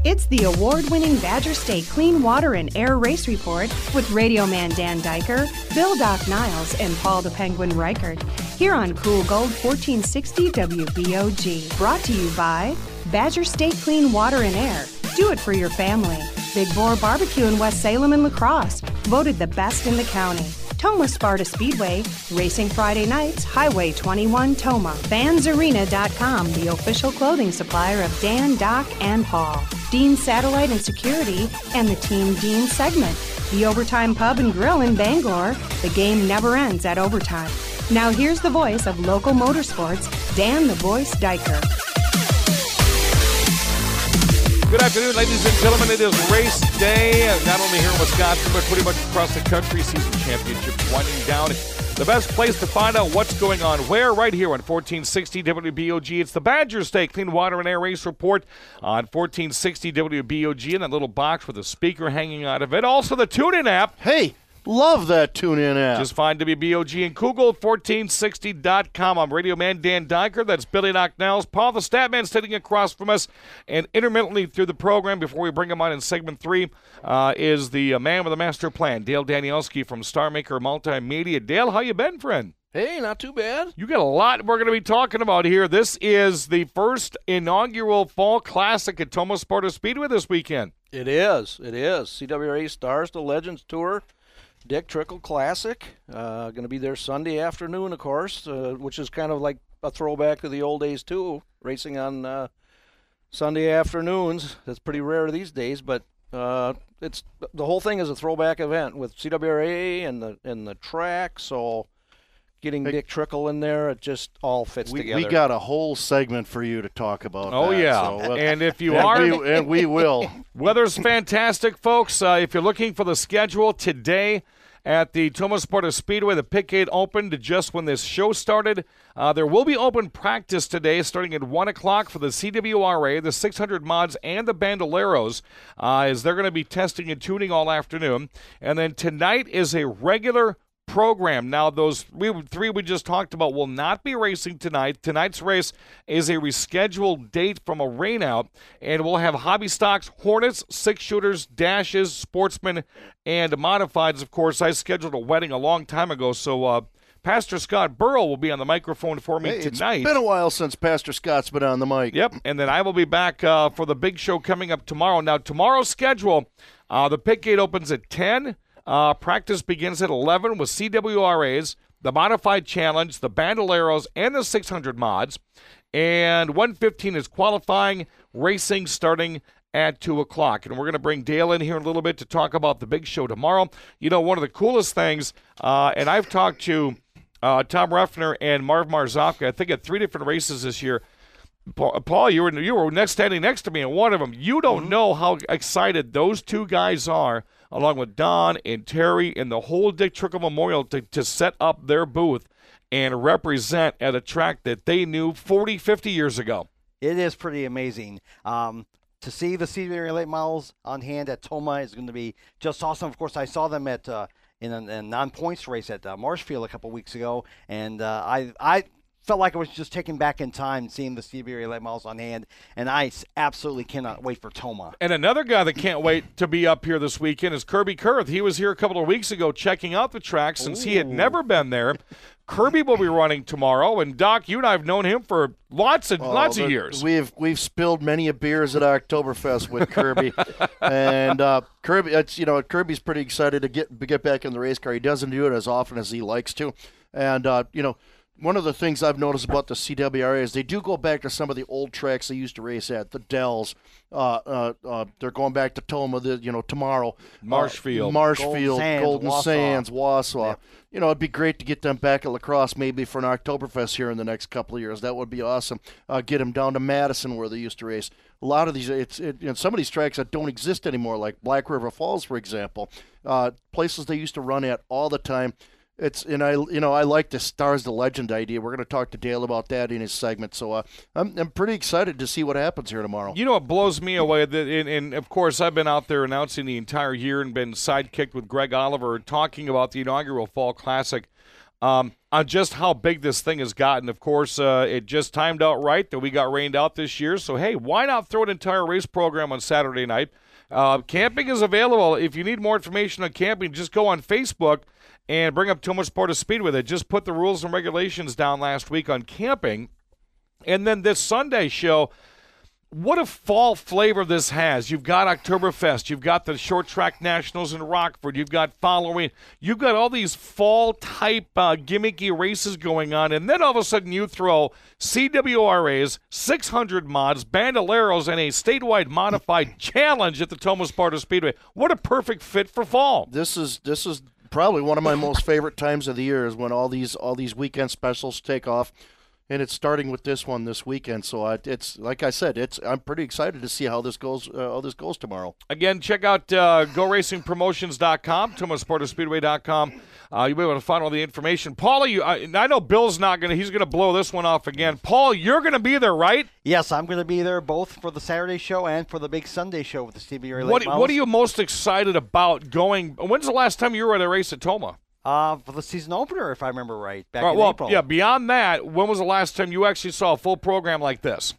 It's the award-winning Badger State Clean Water and Air Race Report with Radio Man Dan Diker, Bill Doc Niles, and Paul the Penguin Reichert. Here on Cool Gold 1460 WBOG. Brought to you by Badger State Clean Water and Air. Do it for your family. Big Boar Barbecue in West Salem and La Crosse. Voted the best in the county. Toma Sparta Speedway, racing Friday nights, Highway 21 Toma. Fansarena.com, the official clothing supplier of Dan, Doc, and Paul. Dean Satellite and Security, and the Team Dean segment. The Overtime Pub and Grill in Bangor. The game never ends at overtime. Now here's the voice of local motorsports, Dan the Voice Diker. Good afternoon, ladies and gentlemen. It is race day, not only here in Wisconsin, but pretty much across the country. Season championships winding down. The best place to find out what's going on where, right here on 1460 WBOG. It's the Badger State Clean Water and Air Race Report on 1460 WBOG, and that little box with a speaker hanging out of it. Also the TuneIn app. Hey, love that TuneIn app. Just find WBOG and Google1460.com. I'm Radio Man Dan Diker. That's Billy Knocknells. Paul the Statman sitting across from us. And intermittently through the program, before we bring him on in segment 3, is the man with a master plan, Dale Danielski from Star Maker Multimedia. Dale, how you been, friend? Hey, not too bad. You got a lot we're going to be talking about here. This is the first inaugural Fall Classic at Toma Sparta Speedway this weekend. It is. CWRA Stars to Legends Tour. Dick Trickle Classic, going to be there Sunday afternoon, of course, which is kind of like a throwback to the old days, too, racing on Sunday afternoons. That's pretty rare these days, but it's the whole thing is a throwback event with CWRA and the track, so getting Dick Trickle in there, it just all fits together. We got a whole segment for you to talk about. Oh, that, yeah. so, and if you are. we will. Weather's fantastic, folks. If you're looking for the schedule today at the Toma Sparta Speedway, the pit gate opened just when this show started. There will be open practice today starting at 1 o'clock for the CWRA, the 600 mods, and the Bandoleros, as they're going to be testing and tuning all afternoon. And then tonight is a regular program. Now, those three we just talked about will not be racing tonight. Tonight's race is a rescheduled date from a rainout, and we'll have hobby stocks, Hornets, six-shooters, dashes, sportsmen, and modifieds. Of course, I scheduled a wedding a long time ago, so Pastor Scott Burrow will be on the microphone for me tonight. It's been a while since Pastor Scott's been on the mic. Yep, and then I will be back for the big show coming up tomorrow. Now, tomorrow's schedule, the pit gate opens at 10. Practice begins at 11 with CWRAs, the Modified Challenge, the Bandoleros, and the 600 mods. And 1:15 is qualifying, racing starting at 2 o'clock. And we're going to bring Dale in here in a little bit to talk about the big show tomorrow. You know, one of the coolest things, and I've talked to Tom Ruffner and Marv Marzofka, I think at 3 different races this year. Paul, you were standing next to me in one of them. You don't know how excited those two guys are, along with Don and Terry and the whole Dick Trickle Memorial, to set up their booth and represent at a track that they knew 40, 50 years ago. It is pretty amazing. To see the CWRA late models on hand at Toma is going to be just awesome. Of course, I saw them at in a non-points race at Marshfield a couple weeks ago, and I felt like I was just taken back in time seeing the CWRA late models on hand, and I absolutely cannot wait for Toma. And another guy that can't wait to be up here this weekend is Kirby Kurth. He was here a couple of weeks ago checking out the track since he had never been there. Kirby will be running tomorrow, and Doc, you and I have known him for lots of years. We've spilled many a beers at Oktoberfest with Kirby, and Kirby's pretty excited to get back in the race car. He doesn't do it as often as he likes to, and one of the things I've noticed about the CWRA is they do go back to some of the old tracks they used to race at, the Dells. They're going back to Toma, tomorrow. Marshfield, Golden Sands, Wausau. Yep. It'd be great to get them back at La Crosse maybe for an Oktoberfest here in the next couple of years. That would be awesome. Get them down to Madison where they used to race. A lot of these, some of these tracks that don't exist anymore, like Black River Falls, for example, places they used to run at all the time. I like the Stars to Legend idea. We're going to talk to Dale about that in his segment. So I'm pretty excited to see what happens here tomorrow. You know what blows me away? And of course, I've been out there announcing the entire year and been sidekicked with Greg Oliver talking about the inaugural Fall Classic. on just how big this thing has gotten. Of course, it just timed out right that we got rained out this year. So, hey, why not throw an entire race program on Saturday night? Camping is available. If you need more information on camping, just go on Facebook and bring up Thomas Sparta Speedway. They just put the rules and regulations down last week on camping. And then this Sunday show, what a fall flavor this has. You've got Oktoberfest. You've got the Short Track Nationals in Rockford. You've got following. You've got all these fall-type gimmicky races going on. And then all of a sudden you throw CWRAs, 600 mods, Bandoleros, and a statewide modified challenge at the Thomas Sparta Speedway. What a perfect fit for fall. This is probably one of my most favorite times of the year is when all these weekend specials take off. And it's starting with this one this weekend, so it's like I said, I'm pretty excited to see how this goes tomorrow. Again, check out GoRacingPromotions.com, ThomasSpartaSpeedway.com. You'll be able to find all the information. Paulie, I know Bill's he's going to blow this one off again. Paul, you're going to be there, right? Yes, I'm going to be there both for the Saturday show and for the big Sunday show with the CBR Late What Models. are you most excited about going? When's the last time you were at a race at Toma? For the season opener, if I remember right, back in April. Yeah, beyond that, when was the last time you actually saw a full program like this?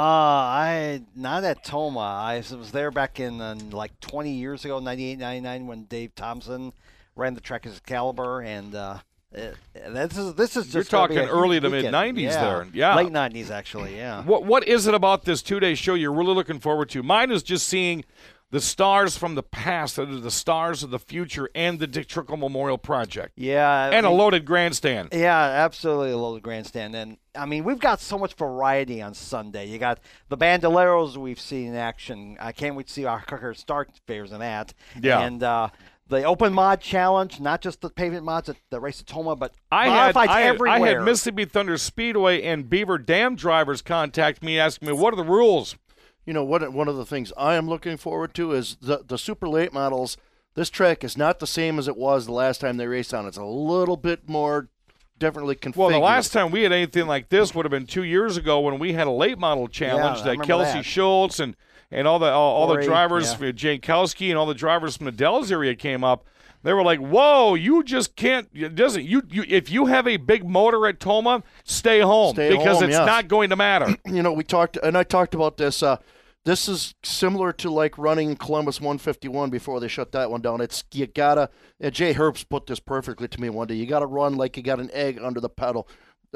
Not at Toma. I was there back in like 20 years ago, 98, 99, when Dave Thompson ran the track as Caliber, and this is just You're talking early to mid 90s there. Yeah, late 90s actually. Yeah. What is it about this 2-day show you're really looking forward to? Mine is just seeing the stars from the past that are the stars of the future, and the Dick Trickle Memorial Project. Yeah. And a loaded grandstand. Yeah, absolutely a loaded grandstand. And, I mean, we've got so much variety on Sunday. You got the Bandoleros we've seen in action. I can't wait to see our Stark fairs in that. Yeah. And the Open Mod Challenge, not just the pavement mods at the race at Toma, but I everywhere. had Mississippi Thunder Speedway and Beaver Dam drivers contact me asking me, what are the rules? You know, one of the things I am looking forward to is the super late models. This track is not the same as it was the last time they raced on. It's a little bit more differently configured. Well, the last time we had anything like this would have been 2 years ago when we had a late model challenge that Kelsey Schultz and all the drivers, Jankowski and all the drivers from the Dells area came up. They were like, "Whoa, you just can't. If you have a big motor at Toma, stay home because it's not going to matter." You know, I talked about this. This is similar to like running Columbus 151 before they shut that one down. You gotta. Jay Herbst put this perfectly to me one day. You gotta run like you got an egg under the pedal.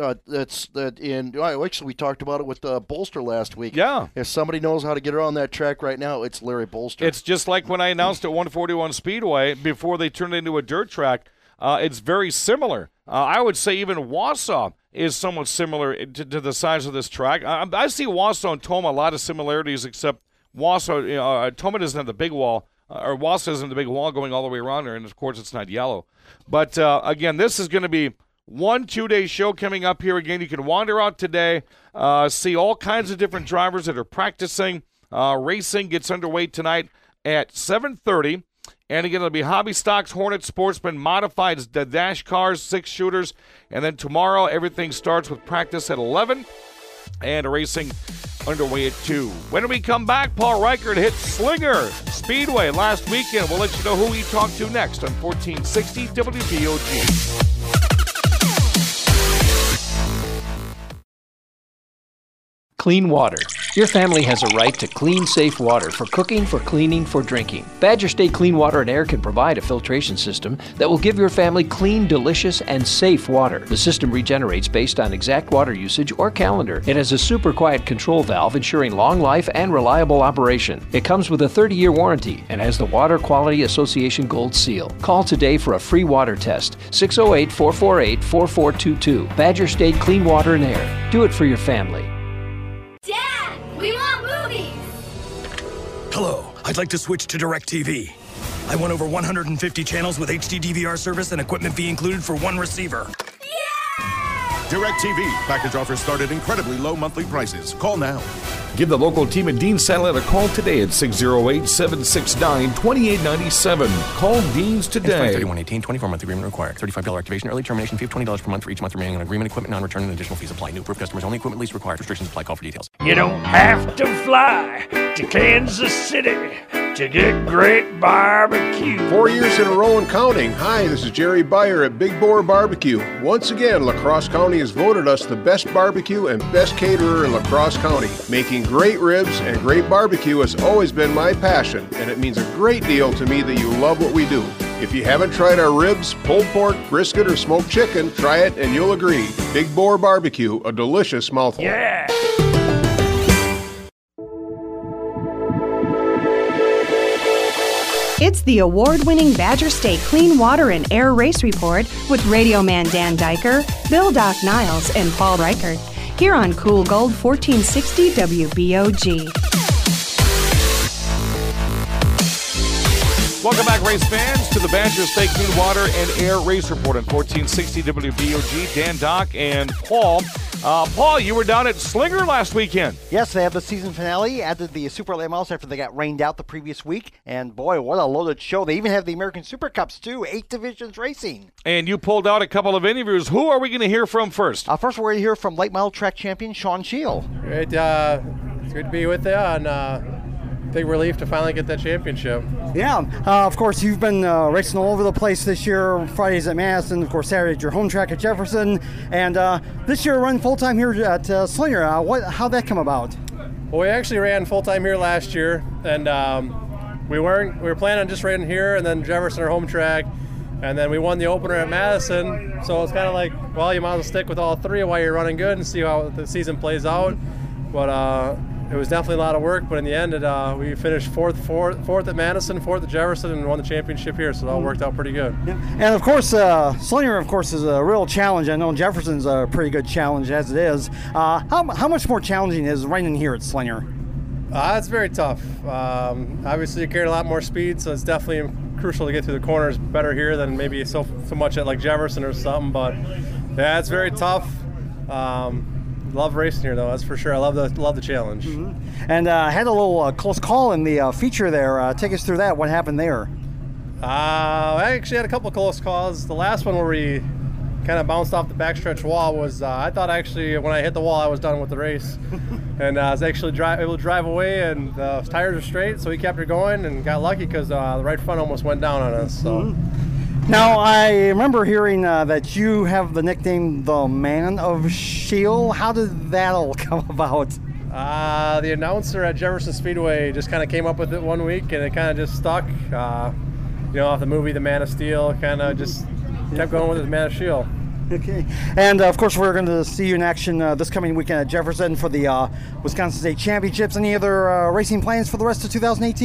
Actually, we talked about it with Bolster last week. Yeah. If somebody knows how to get around that track right now, it's Larry Bolster. It's just like when I announced at 141 Speedway before they turned it into a dirt track. It's very similar. I would say even Wausau is somewhat similar to the size of this track. I see Wausau and Toma a lot of similarities, except Wausau, Toma doesn't have the big wall, or Wausau doesn't have the big wall going all the way around there, and of course it's not yellow. But again, this is going to be 1 2-day show coming up here. Again, you can wander out today, see all kinds of different drivers that are practicing. Racing gets underway tonight at 7:30. And again, it'll be Hobby Stocks, Hornet Sportsman, Modifieds, the Dash Cars, 6-shooters. And then tomorrow, everything starts with practice at 11 and racing underway at 2. When we come back, Paul Reichert hit Slinger Speedway last weekend. We'll let you know who he talked to next on 1460 WBOG. Clean water. Your family has a right to clean, safe water for cooking, for cleaning, for drinking. Badger State Clean Water and Air can provide a filtration system that will give your family clean, delicious, and safe water. The system regenerates based on exact water usage or calendar. It has a super quiet control valve ensuring long life and reliable operation. It comes with a 30-year warranty and has the Water Quality Association Gold Seal. Call today for a free water test. 608-448-4422. Badger State Clean Water and Air. Do it for your family. Dad, we want movies! Hello, I'd like to switch to DirecTV. I want over 150 channels with HD DVR service and equipment fee included for one receiver. Yeah! DirecTV. Package offers start at incredibly low monthly prices. Call now. Give the local team at Dean Satellite a call today at 608-769-2897. Call Dean's today. 3118, 24-month agreement required. $35 activation early termination fee of $20 per month for each month remaining on agreement. Equipment non-return and additional fees apply. New approved customers only. Equipment lease required. Restrictions apply. Call for details. You don't have to fly to Kansas City to to get great barbecue. 4 years in a row and counting. Hi, this is Jerry Beyer at Big Boar Barbecue. Once again, La Crosse County has voted us the best barbecue and best caterer in La Crosse County. Making great ribs and great barbecue has always been my passion, and it means a great deal to me that you love what we do. If you haven't tried our ribs, pulled pork, brisket, or smoked chicken, try it and you'll agree. Big Boar Barbecue, a delicious mouthful. Yeah! It's the award-winning Badger State Clean Water and Air Race Report with Radio Man Dan Diker, Bill Doc Niles, and Paul Reichert. Here on Cool Gold 1460 WBOG. Welcome back, race fans, to the Badger State Clean Water and Air Race Report on 1460 WBOG. Dan, Doc, and Paul. Paul, you were down at Slinger last weekend. Yes, they have the season finale, added the Super Late Models after they got rained out the previous week. And boy, what a loaded show. They even have the American Super Cups, too. 8 divisions racing. And you pulled out a couple of interviews. Who are we going to hear from first? First, we're going to hear from late model track champion Sean Scheel. Great, it's good to be with you, and big relief to finally get that championship. Yeah, of course, you've been racing all over the place this year. Fridays at Madison, of course, Saturday at your home track at Jefferson, and this year running full-time here at Slinger. How'd that come about? Well, we actually ran full-time here last year, and we were planning on just running here and then Jefferson, our home track, and then we won the opener at Madison, so it's kind of like, well, you might as well stick with all three while you're running good and see how the season plays out. But it was definitely a lot of work, but in the end, we finished fourth at Madison, fourth at Jefferson, and won the championship here, so it all worked out pretty good. Yeah. And of course, Slinger, of course, is a real challenge. I know Jefferson's a pretty good challenge as it is. How much more challenging is running here at Slinger? It's very tough. Obviously, you carry a lot more speed, so it's definitely crucial to get through the corners better here than maybe so much at like Jefferson or something. But yeah, it's very tough. Love racing here, though, that's for sure. I love the challenge. Mm-hmm. And had a little close call in the feature there. Take us through that. What happened there? I actually had a couple of close calls. The last one where we kind of bounced off the backstretch wall was, I thought actually when I hit the wall I was done with the race. And I was actually able to drive away, and the tires are straight, so we kept her going and got lucky because the right front almost went down on us. So. Mm-hmm. Now, I remember hearing that you have the nickname the Man of Scheel. How did that all come about? The announcer at Jefferson Speedway just kind of came up with it one week, and it kind of just stuck. Off the movie The Man of Steel, kind of just kept going with it, The Man of Scheel. Okay. And, of course, we're going to see you in action this coming weekend at Jefferson for the Wisconsin State Championships. Any other racing plans for the rest of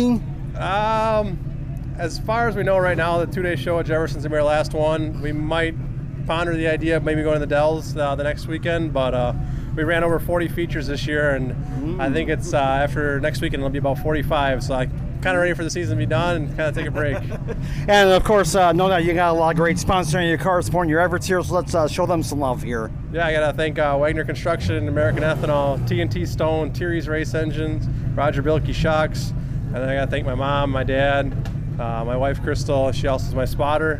2018? As far as we know right now, the two-day show at Jefferson's going to be our last one. We might ponder the idea of maybe going to the Dells the next weekend, but we ran over 40 features this year, and I think it's after next weekend it'll be about 45, so I'm kind of ready for the season to be done and kind of take a break. And, of course, no doubt you got a lot of great sponsoring your car, supporting your efforts here, so let's show them some love here. Yeah, I got to thank Wagner Construction, American Ethanol, TNT Stone, Thierry's Race Engines, Roger Bilkey Shocks, and then I got to thank my mom, my dad, my wife Crystal, she also is my spotter,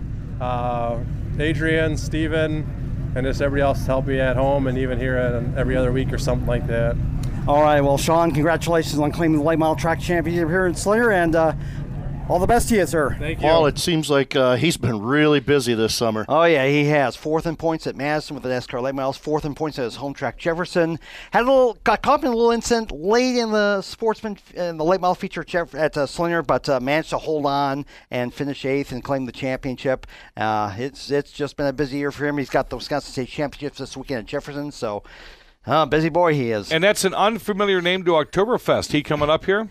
Adrian, Steven, and just everybody else to help me at home and even here every other week or something like that. All right, well, Sean, congratulations on claiming the late model track championship here in Slinger, and all the best to you, sir. Thank you. Paul, it seems like he's been really busy this summer. Oh, yeah, he has. 4th in points at Madison with the NASCAR late models, 4th in points at his home track, Jefferson. Got caught in a little incident late in the sportsman in the late model feature at Slinger, but managed to hold on and finish 8th and claim the championship. It's just been a busy year for him. He's got the Wisconsin State Championships this weekend at Jefferson, so busy boy he is. And that's an unfamiliar name to Oktoberfest. He coming up here?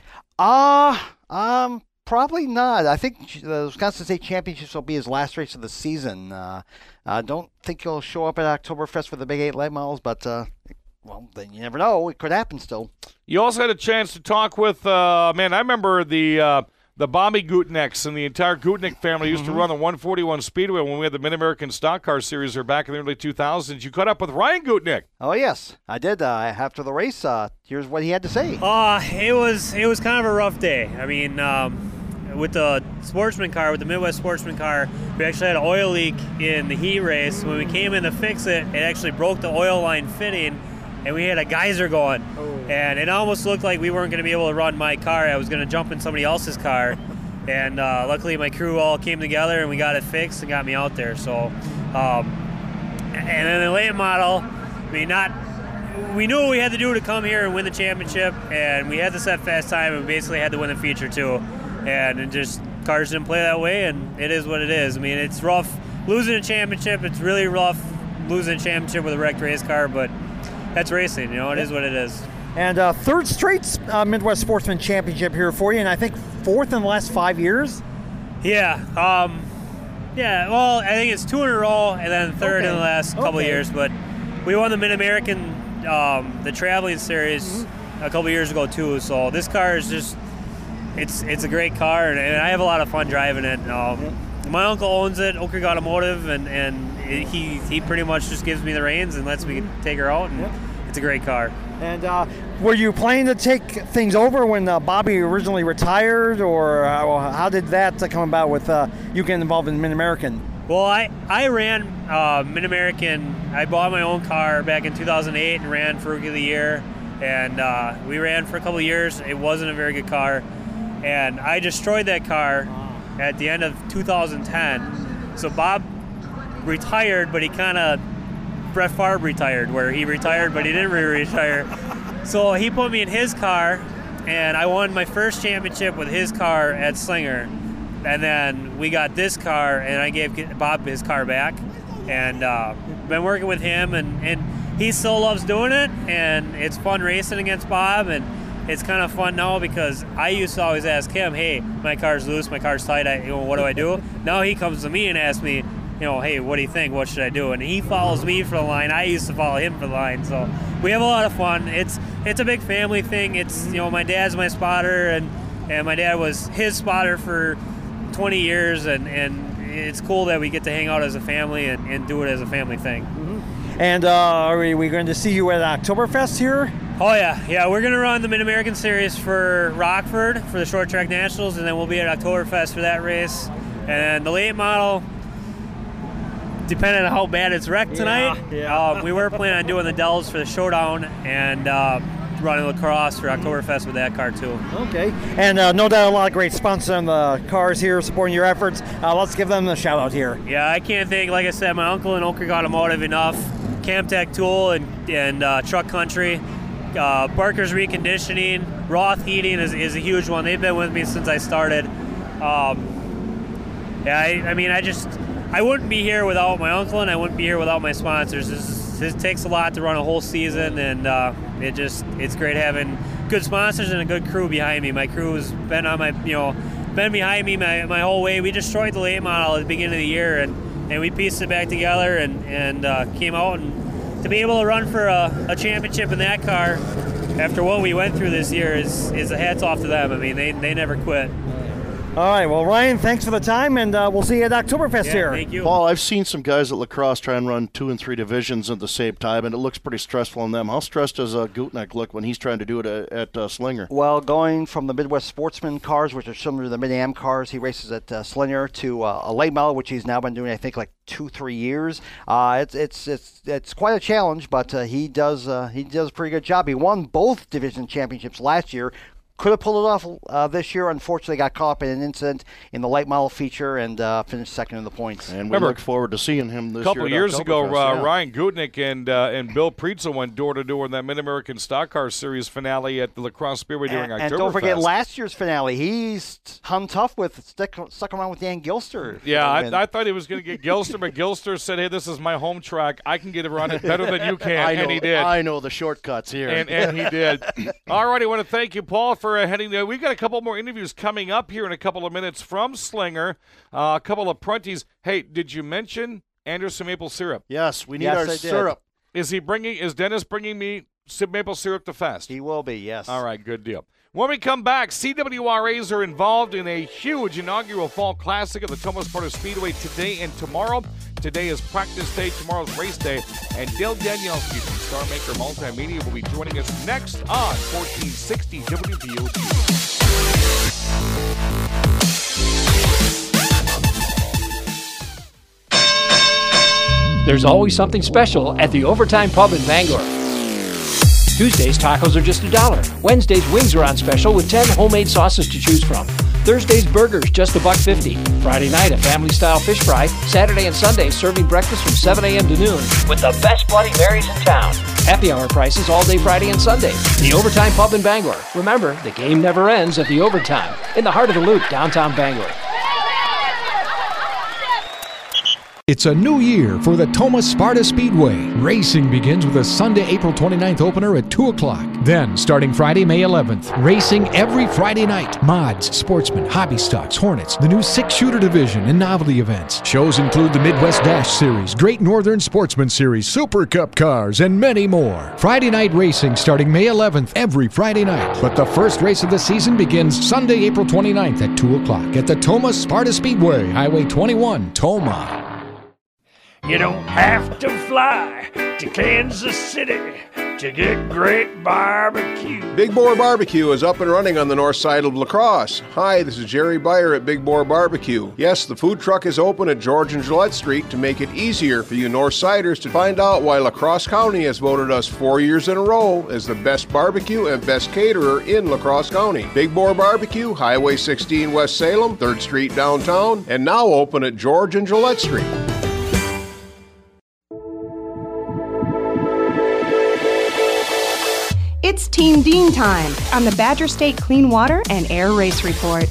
Probably not. I think the Wisconsin State Championships will be his last race of the season. I don't think he'll show up at Oktoberfest for the Big 8 late models, but well, then you never know. It could happen still. You also had a chance to talk with, I remember the Bobby Gutniks and the entire Gutnik family used to run the 141 Speedway when we had the Mid-American Stock Car Series there back in the early 2000s. You caught up with Ryan Gutnik. Oh, yes, I did. After the race, here's what he had to say. It was kind of a rough day. I mean, with the sportsman car, with the Midwest sportsman car, we actually had an oil leak in the heat race. When we came in to fix it, it actually broke the oil line fitting, and we had a geyser going, and it almost looked like we weren't going to be able to run my car. I was going to jump in somebody else's car, and luckily my crew all came together and we got it fixed and got me out there. So, and then the late model, I mean, we knew what we had to do to come here and win the championship, and we had to set fast time and basically had to win the feature too. And it just, cars didn't play that way, and it is what it is. I mean, it's rough losing a championship. It's really rough losing a championship with a wrecked race car, but that's racing, you know, it is what it is. And third straight Midwest Sportsman Championship here for you, and I think fourth in the last 5 years? Yeah. Well, I think it's 2 in a row and then third in the last couple of years, but we won the Mid-American, the Traveling Series a couple years ago too, so this car is just, it's a great car, and I have a lot of fun driving it. My uncle owns it, Oak Creek Automotive, and he pretty much just gives me the reins and lets me take her out, and it's a great car. And were you planning to take things over when Bobby originally retired, or how did that come about with you getting involved in Mid-American? Well, I ran Mid-American. I bought my own car back in 2008 and ran for Rookie of the Year, and we ran for a couple of years. It wasn't a very good car, and I destroyed that car at the end of 2010. So Bob retired, but he kind of Brett Favre retired, where he retired but he didn't really retire. So he put me in his car, and I won my first championship with his car at Slinger. And then we got this car, and I gave Bob his car back, and been working with him, and he still loves doing it, and it's fun racing against Bob, and it's kind of fun now because I used to always ask him, hey, my car's loose, my car's tight, what do I do? Now he comes to me and asks me, hey, what do you think? What should I do? And he follows me for the line. I used to follow him for the line. So we have a lot of fun. It's a big family thing. It's, my dad's my spotter, and my dad was his spotter for 20 years, and it's cool that we get to hang out as a family and do it as a family thing. And are we going to see you at Oktoberfest here? Oh, yeah. We're going to run the Mid-American Series for Rockford for the Short Track Nationals, and then we'll be at Oktoberfest for that race. And the late model, depending on how bad it's wrecked tonight, we were planning on doing the Dells for the Showdown and running lacrosse for Oktoberfest with that car too. Okay. And no doubt a lot of great sponsors on the cars here supporting your efforts. Let's give them a shout out here. Yeah, I can't thank, like I said, my uncle and Oak Creek Automotive enough. Camtech Tool and Truck Country. Barker's Reconditioning. Roth Heating is a huge one. They've been with me since I started. I wouldn't be here without my uncle, and I wouldn't be here without my sponsors. This takes a lot to run a whole season, and it's great having good sponsors and a good crew behind me. My crew has been on been behind me my whole way. We destroyed the late model at the beginning of the year, and we pieced it back together and came out, and to be able to run for a championship in that car after what we went through this year is a hats off to them. I mean, they never quit. All right, well, Ryan, thanks for the time, and we'll see you at Oktoberfest here. Thank you. Paul, I've seen some guys at lacrosse try and run 2 and 3 divisions at the same time, and it looks pretty stressful on them. How stressed does Gutnick look when he's trying to do it at Slinger? Well, going from the Midwest Sportsman cars, which are similar to the Mid-Am cars, he races at Slinger, to a late model, which he's now been doing, I think, like 2-3 years. It's quite a challenge, but he does a pretty good job. He won both division championships last year. Could have pulled it off this year. Unfortunately, got caught up in an incident in the late model feature and finished second in the points. And we look forward to seeing him this year. A couple of years ago, Ryan Gutnick and Bill Prietzel went door-to-door in that Mid-American Stock Car Series finale at the Lacrosse Speedway during Oktoberfest. And don't forget last year's finale. He's hung tough stuck around with Dan Gilster. Yeah, I thought he was going to get Gilster, but Gilster said, hey, this is my home track. I can get around it better than you can, and he did. I know the shortcuts here. And he did. All right, I want to thank you, Paul, for heading there. We've got a couple more interviews coming up here in a couple of minutes from Slinger, a couple of Prunties. Hey, did you mention Anderson maple syrup? Yes, we need our syrup. Is Dennis bringing me maple syrup to Fest? He will be, yes. All right, good deal. When we come back, CWRAs are involved in a huge inaugural Fall Classic at the Thomas Porter Speedway today and tomorrow. Today is practice day, tomorrow's race day, and Dale Danielski from Star Maker Multimedia will be joining us next on 1460 WVOT. There's always something special at the Overtime Pub in Bangor. Tuesdays, tacos are just $1. Wednesdays, wings are on special with 10 homemade sauces to choose from. Thursdays, burgers, just $1.50. Friday night, a family-style fish fry. Saturday and Sunday, serving breakfast from 7 a.m. to noon with the best Bloody Marys in town. Happy hour prices all day Friday and Sunday. The Overtime Pub in Bangor. Remember, the game never ends at the Overtime. In the heart of the Loop, downtown Bangor. It's a new year for the Thomas Sparta Speedway. Racing begins with a Sunday, April 29th opener at 2 o'clock. Then, starting Friday, May 11th, racing every Friday night. Mods, Sportsman, Hobby Stocks, Hornets, the new 6-shooter division, and novelty events. Shows include the Midwest Dash Series, Great Northern Sportsman Series, Super Cup cars, and many more. Friday night racing starting May 11th every Friday night. But the first race of the season begins Sunday, April 29th at 2 o'clock at the Thomas Sparta Speedway, Highway 21, Tomah. You don't have to fly to Kansas City to get great barbecue. Big Boar Barbecue is up and running on the north side of La Crosse. Hi, this is Jerry Beyer at Big Boar Barbecue. Yes, the food truck is open at George and Gillette Street to make it easier for you north siders to find out why La Crosse County has voted us 4 years in a row as the best barbecue and best caterer in La Crosse County. Big Boar Barbecue, Highway 16 West Salem, 3rd Street downtown, and now open at George and Gillette Street. It's Team Dean time on the Badger State Clean Water and Air Race Report.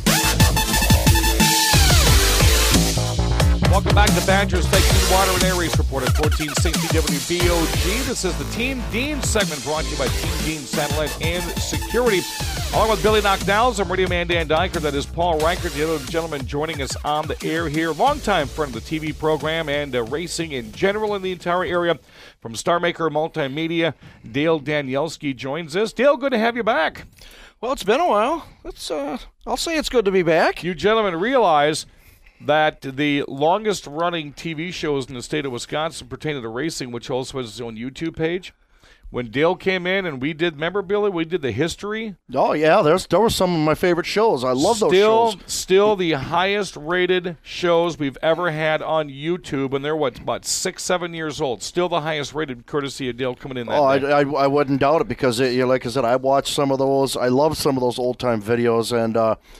Welcome back to Badger State Clean Water and Air Race Report at 1460 WBOG. This is the Team Dean segment brought to you by Team Dean Satellite and Security. Along with Billy Knockdowns, I'm Radio Man Dan Diker. That is Paul Reichert, the other gentleman joining us on the air here. Longtime friend of the TV program and racing in general in the entire area. From Star Maker Multimedia, Dale Danielski joins us. Dale, good to have you back. Well, it's been a while. I'll say it's good to be back. You gentlemen realize that the longest-running TV shows in the state of Wisconsin pertain to racing, which also has its own YouTube page. When Dale came in and we did, remember, Billy, we did the history? Oh, yeah, there were some of my favorite shows. I love those shows. Still the highest-rated shows we've ever had on YouTube, and they're, about 6-7 years old. Still the highest-rated courtesy of Dale coming in that day. I wouldn't doubt it because, like I said, I watched some of those. I love some of those old-time videos, and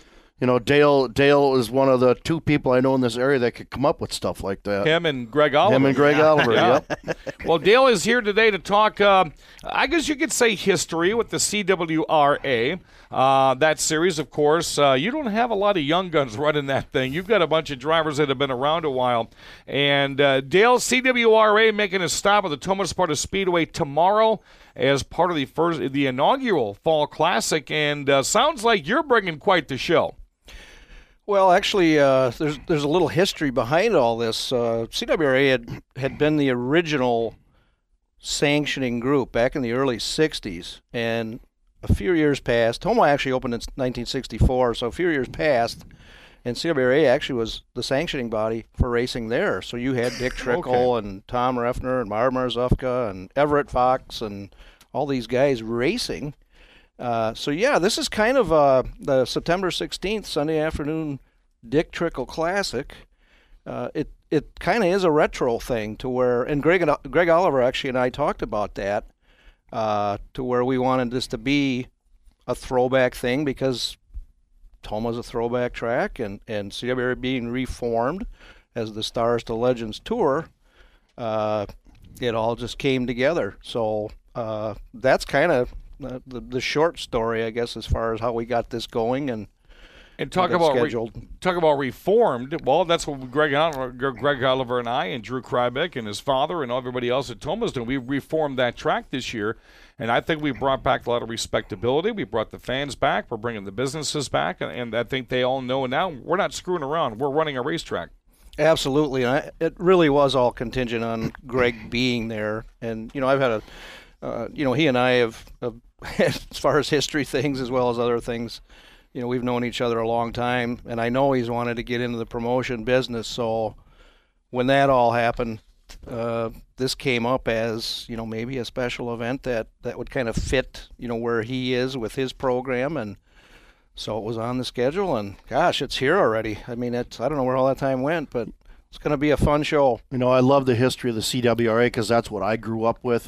Dale is one of the two people I know in this area that could come up with stuff like that. Him and Greg Oliver. Yep. Well, Dale is here today to talk, I guess you could say history with the CWRA. That series, of course. You don't have a lot of young guns running that thing. You've got a bunch of drivers that have been around a while. And Dale, CWRA making a stop at the Thomas Sparta Speedway tomorrow as part of the inaugural Fall Classic. And sounds like you're bringing quite the show. Well, actually, there's a little history behind all this. CWRA had been the original sanctioning group back in the early 60s, and a few years passed. Tomah actually opened in 1964, so a few years passed, and CWRA actually was the sanctioning body for racing there. So you had Dick Trickle and Tom Refner and Marv Marzufka and Everett Fox and all these guys racing. This is kind of the September 16th, Sunday afternoon Dick Trickle Classic. It kind of is a retro thing to where, and Greg Oliver actually and I talked about that, to where we wanted this to be a throwback thing because Tomah's a throwback track, and CWRA being reformed as the Stars to Legends Tour, it all just came together. So that's kind of the short story, I guess, as far as how we got this going and talk about reformed. Well, that's what Greg Oliver and I and Drew Krybeck and his father and everybody else at Tomah's doing. We reformed that track this year, and I think we brought back a lot of respectability. We brought the fans back. We're bringing the businesses back, and I think they all know now we're not screwing around. We're running a racetrack. Absolutely, and it really was all contingent on Greg being there. And I've had he and I have as far as history things as well as other things, we've known each other a long time, and I know he's wanted to get into the promotion business. So when that all happened, this came up as, maybe a special event that would kind of fit, where he is with his program. And so it was on the schedule, and gosh, it's here already. I mean, I don't know where all that time went, but it's going to be a fun show. I love the history of the CWRA because that's what I grew up with.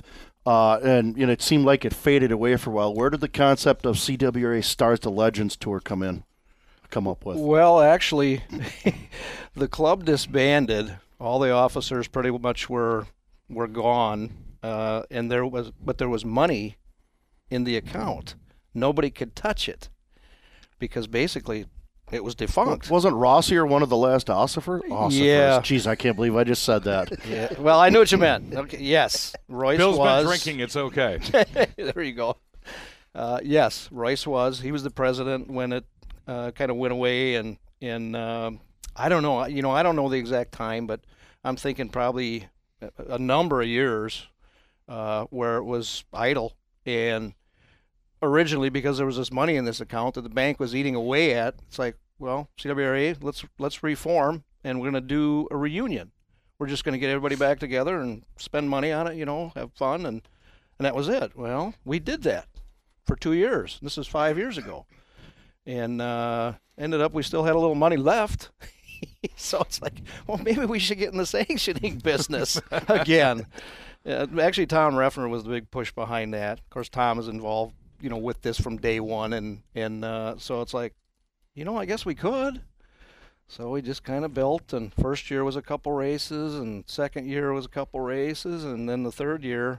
and it seemed like it faded away for a while. Where did the concept of CWRA Stars to Legends Tour come up with? Well, actually, the club disbanded. All the officers pretty much were gone, and there was money in the account. Nobody could touch it because basically it was defunct. Wasn't Rossier one of the last ossifers? Yeah. Jeez, I can't believe I just said that. Yeah. Well, I knew what you meant. Okay. Yes, Royce Bill's was. been drinking. It's okay. There you go. Yes, Royce was. He was the president when it kind of went away, and I don't know. I don't know the exact time, but I'm thinking probably a number of years where it was idle. And originally, because there was this money in this account that the bank was eating away at, it's like, well, CWRA, let's reform, and we're going to do a reunion. We're just going to get everybody back together and spend money on it, have fun, and that was it. Well, we did that for 2 years. This is 5 years ago. And ended up we still had a little money left. So it's like, well, maybe we should get in the sanctioning business again. Actually, Tom Reffner was the big push behind that. Of course, Tom is involved, with this from day one, and so it's like, I guess we could. So we just kind of built, and first year was a couple races, and second year was a couple races, and then the third year,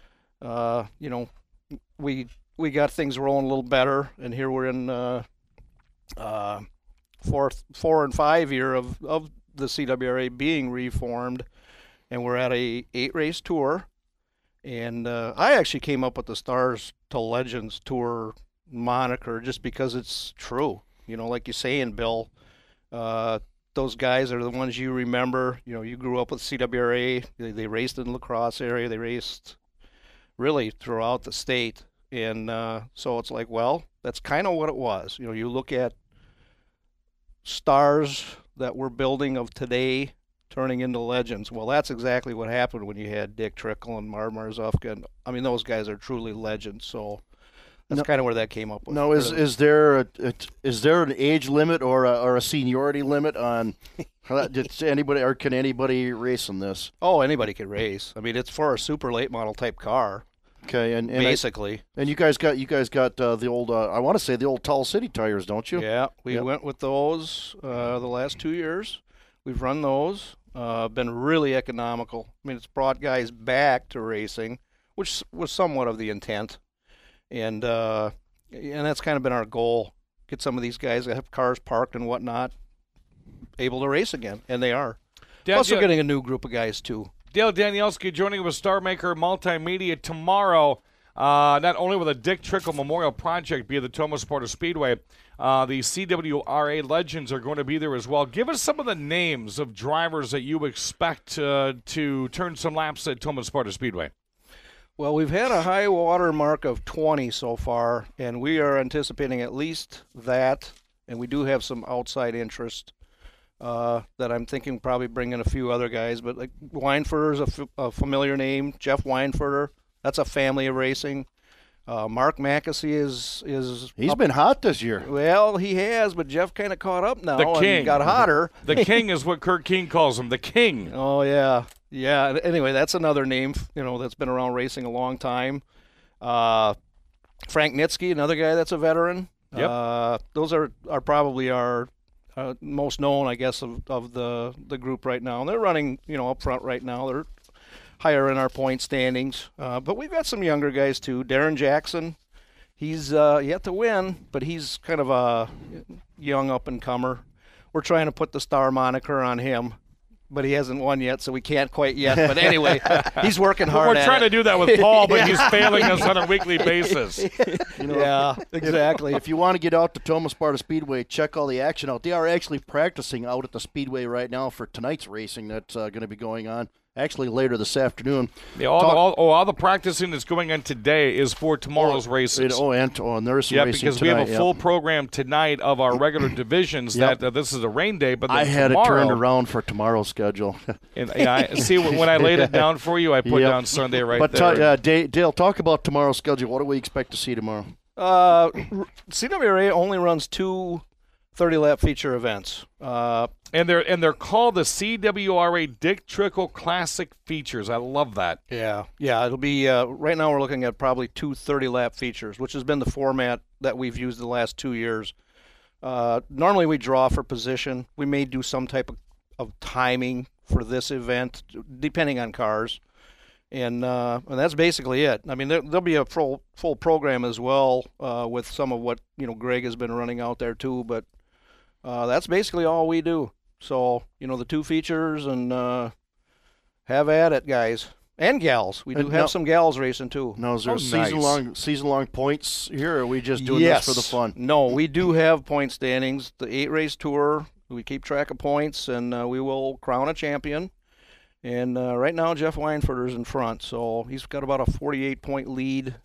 we got things rolling a little better, and here we're in 4 and 5 year of the CWRA being reformed, and we're at a 8-race tour. And I actually came up with the Stars to Legends Tour moniker just because it's true. Like you're saying, Bill, those guys are the ones you remember. You grew up with CWRA. They raced in the La Crosse area. They raced really throughout the state. And so it's like, well, that's kind of what it was. You look at stars that we're building of today turning into legends. Well, that's exactly what happened when you had Dick Trickle and Marv Marzufka. I mean, those guys are truly legends. So that's kind of where that came up with. No, is there an age limit or a seniority limit on anybody, or can anybody race in this? Oh, anybody can race. I mean, it's for a super late model type car. Okay, and basically, and you guys got the old I want to say the old Tall City tires, don't you? Yeah, we went with those the last 2 years. We've run those. Been really economical. I mean, it's brought guys back to racing, which was somewhat of the intent, and that's kind of been our goal. Get some of these guys that have cars parked and whatnot able to race again, and they are. Plus, we're getting a new group of guys too. Dale Danielski joining with Star Maker Multimedia tomorrow, not only will the Dick Trickle Memorial Project be at the Thomas Sparta Speedway, the CWRA Legends are going to be there as well. Give us some of the names of drivers that you expect to turn some laps at Thomas Sparta Speedway. Well, we've had a high water mark of 20 so far, and we are anticipating at least that, and we do have some outside interest. That I'm thinking probably bringing a few other guys, but like Weinfurter is a familiar name. Jeff Weinfurter, that's a family of racing. Mark Mackesy is he's been hot this year. Well, he has, but Jeff kind of caught up now. The King and got hotter. The King is what Kurt King calls him. The King. Oh yeah. Anyway, that's another name that's been around racing a long time. Frank Nitsky, another guy that's a veteran. Yep. Those are probably our most known, I guess, of the group right now. And they're running, up front right now. They're higher in our point standings. But we've got some younger guys, too. Darren Jackson, he's yet to win, but he's kind of a young up-and-comer. We're trying to put the Star moniker on him, but he hasn't won yet, so we can't quite yet. But anyway, he's working hard We're trying to do that with Paul, but he's failing us on a weekly basis. Yeah, exactly. If you want to get out to Thomas Sparta Speedway, check all the action out. They are actually practicing out at the Speedway right now for tonight's racing that's going to be going on. Actually, later this afternoon. Yeah, all the practicing that's going on today is for tomorrow's races. And there's some racing because tonight, we have a full program tonight of our regular divisions. That this is a rain day, but then I had tomorrow, it turned around for tomorrow's schedule. And I see when I laid it down for you, I put down Sunday right there. But Dale, talk about tomorrow's schedule. What do we expect to see tomorrow? CWRA only runs 2 30-lap feature events. And they're called the CWRA Dick Trickle Classic Features. I love that. Yeah. It'll be right now we're looking at probably 2 30-lap features, which has been the format that we've used the last 2 years. Normally we draw for position. We may do some type of timing for this event, depending on cars. And that's basically it. I mean, there'll be a full program as well with some of what Greg has been running out there too. But that's basically all we do. So the 2 features, and have at it, guys and gals. We do have some gals racing too. Now, is there season long points here, or are we just doing this for the fun? No, we do have point standings. The 8-race tour, we keep track of points, and we will crown a champion. And right now, Jeff Weinfurter's in front, so he's got about a 48-point lead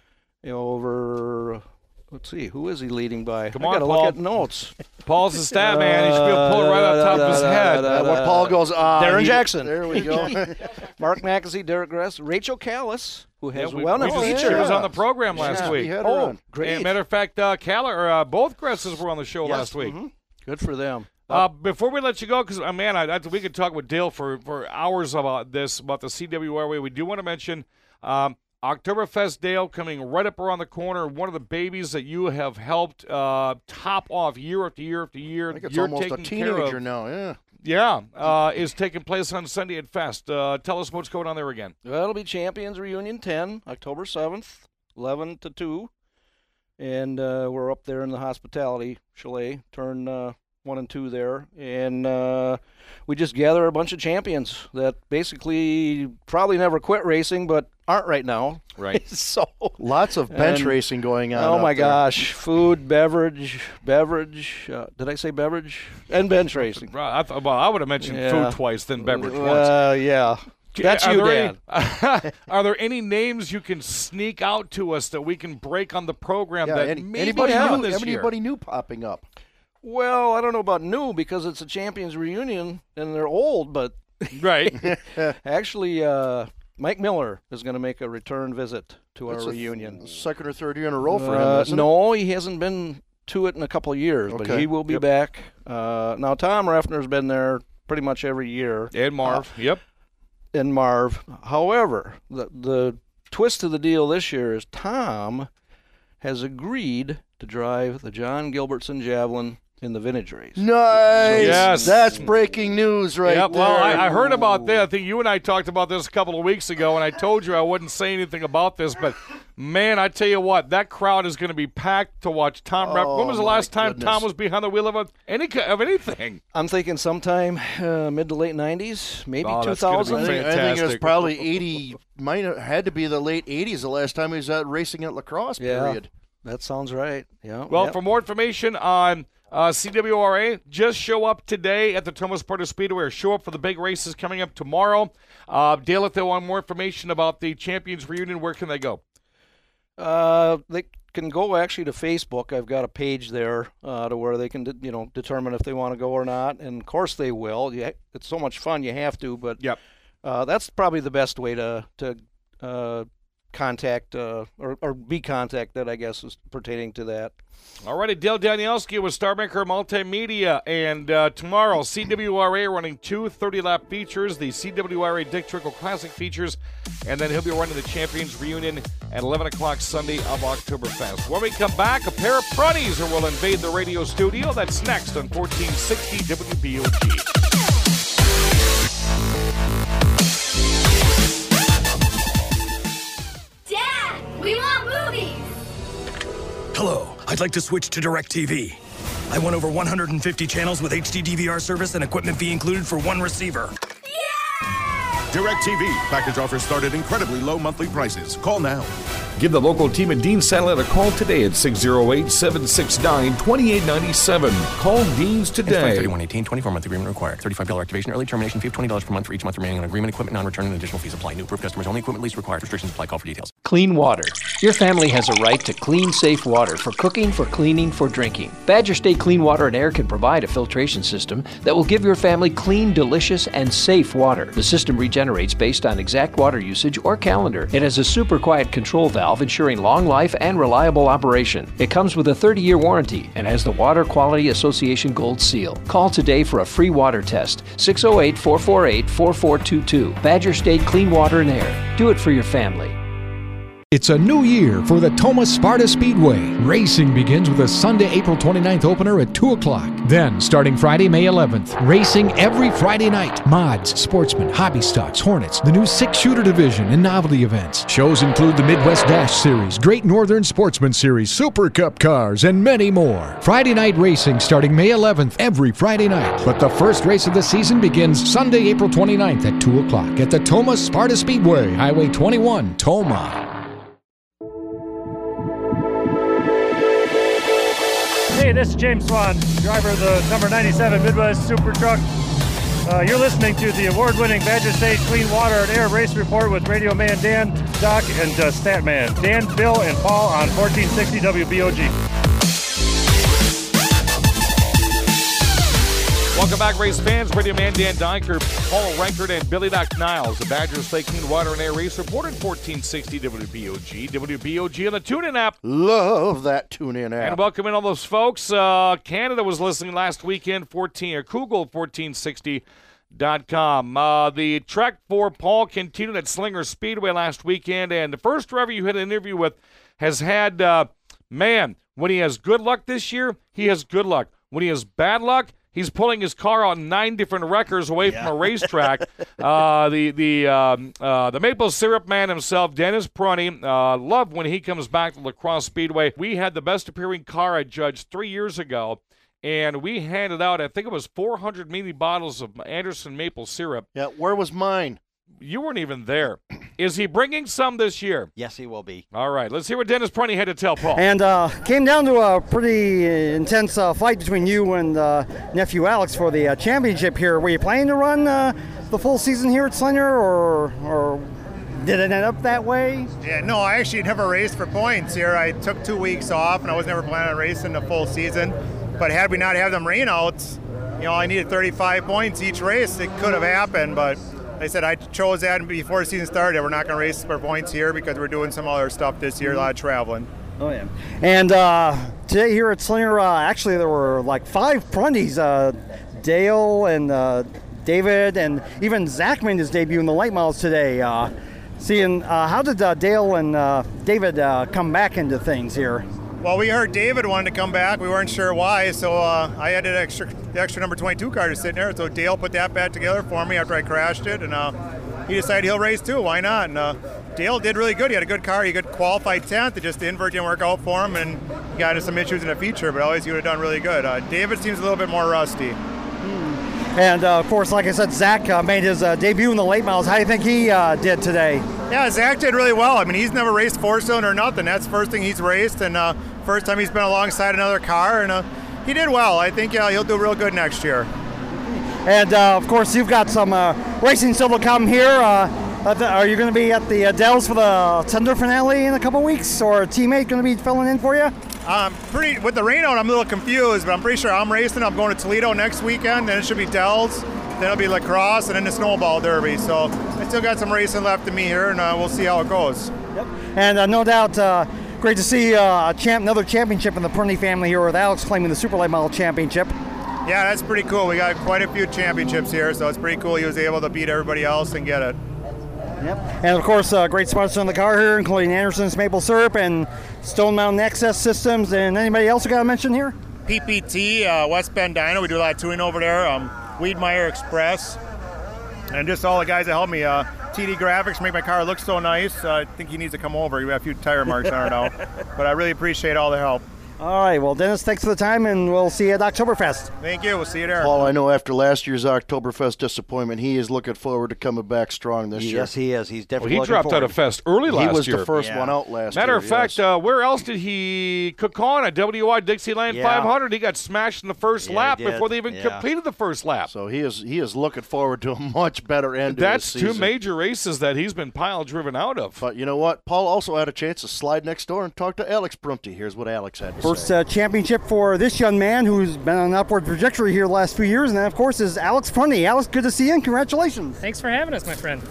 over. Let's see, who is he leading by? Come on, I gotta Paul. look at notes. Paul's the stat man. He should be able to pull it right on top of his head. When Paul goes, Darren Jackson. There we go. Mark McAsey, Derek Gress, Rachel Callis, who has won a feature. She was on the program last week. Great. And matter of fact, both Gresses were on the show last week. Mm-hmm. Good for them. Before we let you go, because we could talk with Dale for hours about the CWRA. We do want to mention Oktoberfest, Dale, coming right up around the corner. One of the babies that you have helped top off year after year after year. I think it's almost a teenager now. Yeah, is taking place on Sunday at Fest. Tell us what's going on there again. Well, it'll be Champions Reunion 10, October 7th, 11 to 2. And we're up there in the Hospitality Chalet, turn 1 and 2 there. And we just gather a bunch of champions that basically probably never quit racing, but aren't right now. Right. So lots of bench racing going on. Oh, my gosh. Food, beverage. Did I say beverage? And bench racing. I would have mentioned food twice, then beverage once. Yeah. That's you, Dan. Are there any names you can sneak out to us that we can break on the program that anybody new popping up? Well, I don't know about new because it's a Champions Reunion and they're old, but right. Actually, Mike Miller is going to make a return visit to our reunion. Second or third year in a row for him, isn't No, he hasn't been to it in a couple of years, but he will be back. Now, Tom Reffner's been there pretty much every year. And Marv, And Marv. However, the twist of the deal this year is Tom has agreed to drive the John Gilbertson Javelin in the vintage race. Nice. Yes. That's breaking news right there. Well, I heard about that. I think you and I talked about this a couple of weeks ago, and I told you I wouldn't say anything about this, but, man, I tell you what, that crowd is going to be packed to watch Tom Repp. When was the last time Tom was behind the wheel of anything? I'm thinking sometime mid to late 90s, maybe 2000. I think it was probably 80, had to be the late 80s the last time he was racing at lacrosse, period. That sounds right. Yeah. Well, for more information on CWRA, just show up today at the Thomas Sparta Speedway or show up for the big races coming up tomorrow. Dale, if they want more information about the Champions Reunion, where can they go? They can go actually to Facebook. I've got a page there to where they can determine if they want to go or not. And, of course, they will. It's so much fun, you have to. But that's probably the best way to contact or be contacted, I guess, is pertaining to that. All righty, Dale Danielski with Starmaker Multimedia, and tomorrow CWRA running 2 30-lap features, the CWRA Dick Trickle Classic features, and then he'll be running the Champions Reunion at 11 o'clock Sunday of Oktoberfest. When we come back, a pair of Prunties will invade the radio studio. That's next on 1460 WBOG. We want movies! Hello, I'd like to switch to DirecTV. I want over 150 channels with HD DVR service and equipment fee included for 1 receiver. DirecTV. Package offers start at incredibly low monthly prices. Call now. Give the local team at Dean Satellite a call today at 608-769-2897. Call Dean's today. 3118, 24-month agreement required. $35 activation, early termination fee of $20 per month for each month remaining on agreement. Equipment non-return and additional fees apply. New approved customers only. Equipment lease required. Restrictions apply. Call for details. Clean water. Your family has a right to clean, safe water for cooking, for cleaning, for drinking. Badger State Clean Water and Air can provide a filtration system that will give your family clean, delicious, and safe water. The system regenerates based on exact water usage or calendar. It has a super quiet control valve valve, ensuring long life and reliable operation. It comes with a 30-year warranty and has the Water Quality Association Gold Seal. Call today for a free water test. 608-448-4422. Badger State Clean Water and Air. Do it for your family. It's a new year for the Thomas Sparta Speedway. Racing begins with a Sunday, April 29th opener at 2 o'clock. Then, starting Friday, May 11th, racing every Friday night. Mods, Sportsman, Hobby Stocks, Hornets, the new 6-shooter division, and novelty events. Shows include the Midwest Dash Series, Great Northern Sportsman Series, Super Cup cars, and many more. Friday night racing starting May 11th every Friday night. But the first race of the season begins Sunday, April 29th at 2 o'clock at the Thomas Sparta Speedway, Highway 21, Tomah. Hey, this is James Swan, driver of the number 97 Midwest Super Truck. You're listening to the award-winning Badger State Clean Water and Air Race Report with Radio Man Dan, Doc, and Statman. Dan, Bill, and Paul on 1460 WBOG. Welcome back, race fans. Radio Man Dan Diker, Paul Reichert, and Billy Doc Niles. The Badger State Clean Water and Air Race Report at 1460 WBOG. WBOG on the TuneIn app. Love that TuneIn app. And welcome in all those folks. Canada was listening last weekend, Google1460.com. The trek for Paul continued at Slinger Speedway last weekend, and the first driver you had an interview with has had, when he has good luck this year, he has good luck. When he has bad luck, he's pulling his car on 9 different wreckers away from a racetrack. The maple syrup man himself, Dennis Prunty, love when he comes back to La Crosse Speedway. We had the best appearing car I judged 3 years ago, and we handed out, I think it was 400 mini bottles of Anderson maple syrup. Yeah, where was mine? You weren't even there. Is he bringing some this year? Yes, he will be. All right, let's hear what Dennis Prunty had to tell Paul. And came down to a pretty intense fight between you and nephew Alex for the championship here. Were you planning to run the full season here at Slinger, or did it end up that way? Yeah, no, I actually never raced for points here. I took 2 weeks off, and I was never planning on racing the full season. But had we not had them rainouts, I needed 35 points each race. It could have happened, but I said I chose that before the season started. We're not going to race for points here because we're doing some other stuff this year, a lot of traveling. Oh, yeah. And today here at Slinger, actually there were like 5 Prundys. Dale and David and even Zach made his debut in the late models today. How did Dale and David come back into things here? Well, we heard David wanted to come back. We weren't sure why, so I had the extra number 22 car just sitting there. So Dale put that back together for me after I crashed it, and he decided he'll race too. Why not? And Dale did really good. He had a good car. He could qualify 10th. Just the invert didn't work out for him, and he got into some issues in the feature, but always he would have done really good. David seems a little bit more rusty. And, of course, like I said, Zach made his debut in the late models. How do you think he did today? Yeah, Zach did really well. I mean, he's never raced 4-cylinder or nothing. That's the first thing he's raced, and first time he's been alongside another car, and he did well. I think he'll do real good next year. And, of course, you've got some racing still to come here. Are you going to be at the Dells for the Thunder finale in a couple weeks, or a teammate going to be filling in for you? With the rain out, I'm a little confused, but I'm pretty sure I'm racing. I'm going to Toledo next weekend, then it should be Dells, then it'll be La Crosse, and then the Snowball Derby. So I still got some racing left in me here, and we'll see how it goes. Yep. And no doubt, great to see another championship in the Prunty family here with Alex claiming the Super Late Model Championship. Yeah, that's pretty cool. We got quite a few championships here, so it's pretty cool he was able to beat everybody else and get it. Yep. And of course, great sponsors on the car here, including Anderson's Maple Syrup and Stone Mountain Access Systems. And anybody else we got to mention here? PPT, West Bend Dyno. We do a lot of tuning over there. Weedmeyer Express, and just all the guys that help me. TD Graphics make my car look so nice. I think he needs to come over. You have a few tire marks on it now, but I really appreciate all the help. All right, well, Dennis, thanks for the time, and we'll see you at Oktoberfest. Thank you. We'll see you there. Paul, I know after last year's Oktoberfest disappointment, he is looking forward to coming back strong this year. Yes, he is. He's definitely he dropped out of Fest early last year. He was the first one out last year. Matter of fact, where else did he cook on at WI Dixieland 500? He got smashed in the first lap before they even completed the first lap. So he is looking forward to a much better end That's of the season. 2 major races that he's been pile-driven out of. But you know what? Paul also had a chance to slide next door and talk to Alex Prunty. Here's what Alex had to say. First championship for this young man who's been on an upward trajectory here the last few years, and that, of course, is Alex Prunty. Alex, good to see you, and congratulations. Thanks for having us, my friend.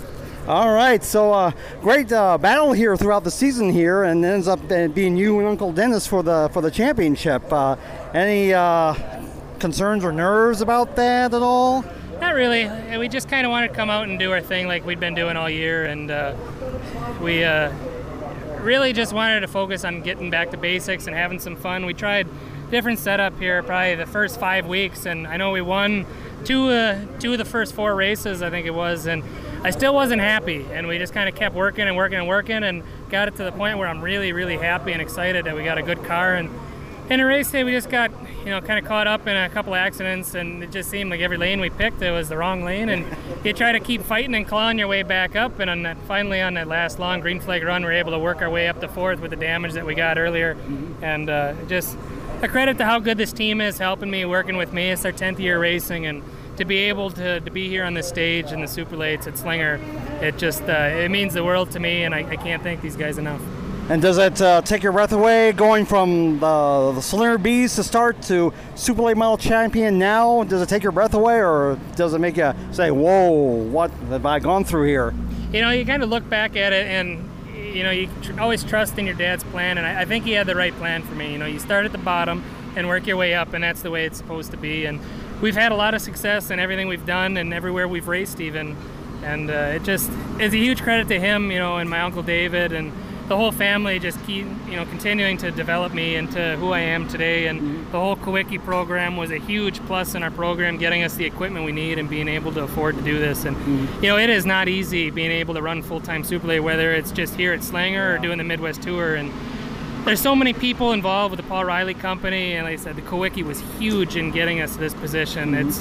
All right, so great battle here throughout the season here, and ends up being you and Uncle Dennis for the championship. Any concerns or nerves about that at all? Not really. We just kind of wanted to come out and do our thing like we'd been doing all year, and we really just wanted to focus on getting back to basics and having some fun. We tried different setup here probably the first 5 weeks, and I know we won two of the first 4 races, I think it was, and I still wasn't happy, and we just kind of kept working and got it to the point where I'm really, really happy and excited that we got a good car. And in a race day, we just got, kind of caught up in a couple accidents, and it just seemed like every lane we picked, it was the wrong lane, and you try to keep fighting and clawing your way back up, and finally on that last long green flag run, we were able to work our way up to 4th with the damage that we got earlier, and just a credit to how good this team is helping me, working with me. It's our 10th year racing, and to be able to be here on the stage in the Super Lates at Slinger, it just it means the world to me, and I can't thank these guys enough. And does that take your breath away, going from the Slinger Bees to start to Super Late Model Champion now? Does it take your breath away, or does it make you say, whoa, what have I gone through here? You kind of look back at it, and you always trust in your dad's plan, and I think he had the right plan for me. You start at the bottom and work your way up, and that's the way it's supposed to be. And we've had a lot of success in everything we've done and everywhere we've raced even, and it just is a huge credit to him, and my Uncle David and the whole family just keep, continuing to develop me into who I am today. And the whole Kawicki program was a huge plus in our program, getting us the equipment we need and being able to afford to do this. And it is not easy being able to run full-time Super Late, whether it's just here at Slinger or doing the Midwest Tour. And there's so many people involved with the Paul Riley Company, and like I said, the Kawicki was huge in getting us to this position. It's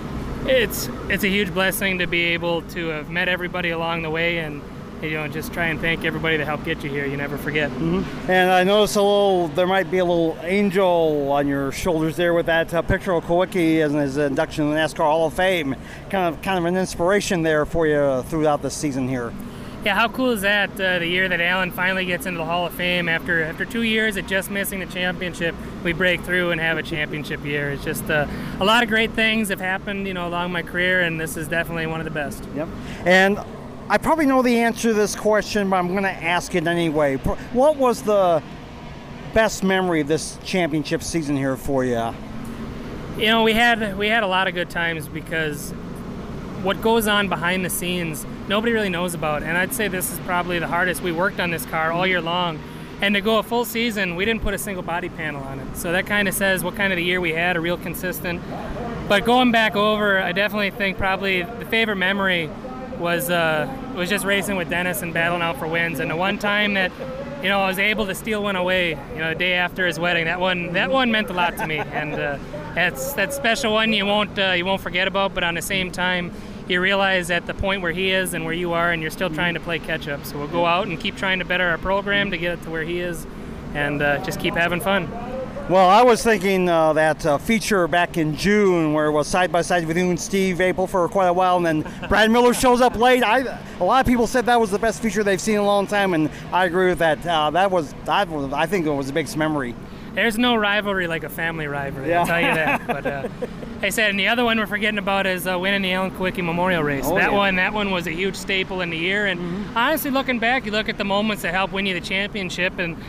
a huge blessing to be able to have met everybody along the way, and just try and thank everybody that helped get you here. You never forget. And I noticed there might be a little angel on your shoulders there with that picture of Kawicki as his induction in the NASCAR Hall of Fame. Kind of an inspiration there for you throughout the season here. Yeah, how cool is that? The year that Alan finally gets into the Hall of Fame after 2 years of just missing the championship, we break through and have a championship year. It's just a lot of great things have happened, along my career, and this is definitely one of the best. Yep. And I probably know the answer to this question, but I'm going to ask it anyway. What was the best memory of this championship season here for you? We had a lot of good times, because what goes on behind the scenes, nobody really knows about. And I'd say this is probably the hardest. We worked on this car all year long, and to go a full season, we didn't put a single body panel on it. So that kind of says what kind of the year we had, a real consistent. But going back over, I definitely think probably the favorite memory was just racing with Dennis and battling out for wins. And the one time that I was able to steal one away, the day after his wedding, that one meant a lot to me. And that's that special one you won't forget about. But on the same time, you realize at the point where he is and where you are, and you're still trying to play catch up. So we'll go out and keep trying to better our program to get it to where he is, and just keep having fun. Well, I was thinking that feature back in June where it was side-by-side with you and Steve April for quite a while, and then Brad Miller shows up late. A lot of people said that was the best feature they've seen in a long time, and I agree with that. I think it was the biggest memory. There's no rivalry like a family rivalry, I'll tell you that. But like I said, and the other one we're forgetting about is winning the Alan Kawicki Memorial Race. That one was a huge staple in the year, and honestly, looking back, you look at the moments that helped win you the championship, and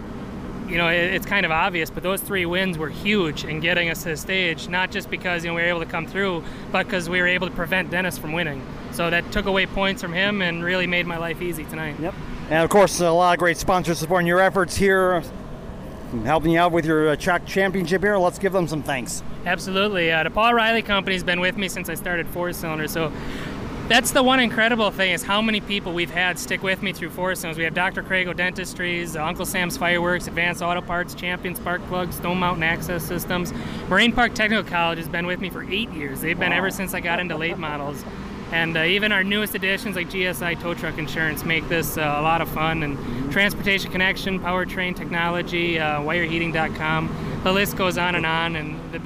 it's kind of obvious, but those 3 wins were huge in getting us to the stage, not just because we were able to come through, but because we were able to prevent Dennis from winning. So that took away points from him and really made my life easy tonight. Yep. And of course, a lot of great sponsors supporting your efforts here, helping you out with your track championship here. Let's give them some thanks. Absolutely. The Paul Riley Company's been with me since I started 4-cylinder, so that's the one incredible thing, is how many people we've had stick with me through 4-cylinders. We have Dr. Crago Dentistries, Uncle Sam's Fireworks, Advanced Auto Parts, Champion Spark Plugs, Stone Mountain Access Systems. Marine Park Technical College has been with me for 8 years. They've been ever since I got into late models. And even our newest additions like GSI Tow Truck Insurance make this a lot of fun. And Transportation Connection, Powertrain Technology, WireHeating.com. The list goes on. And the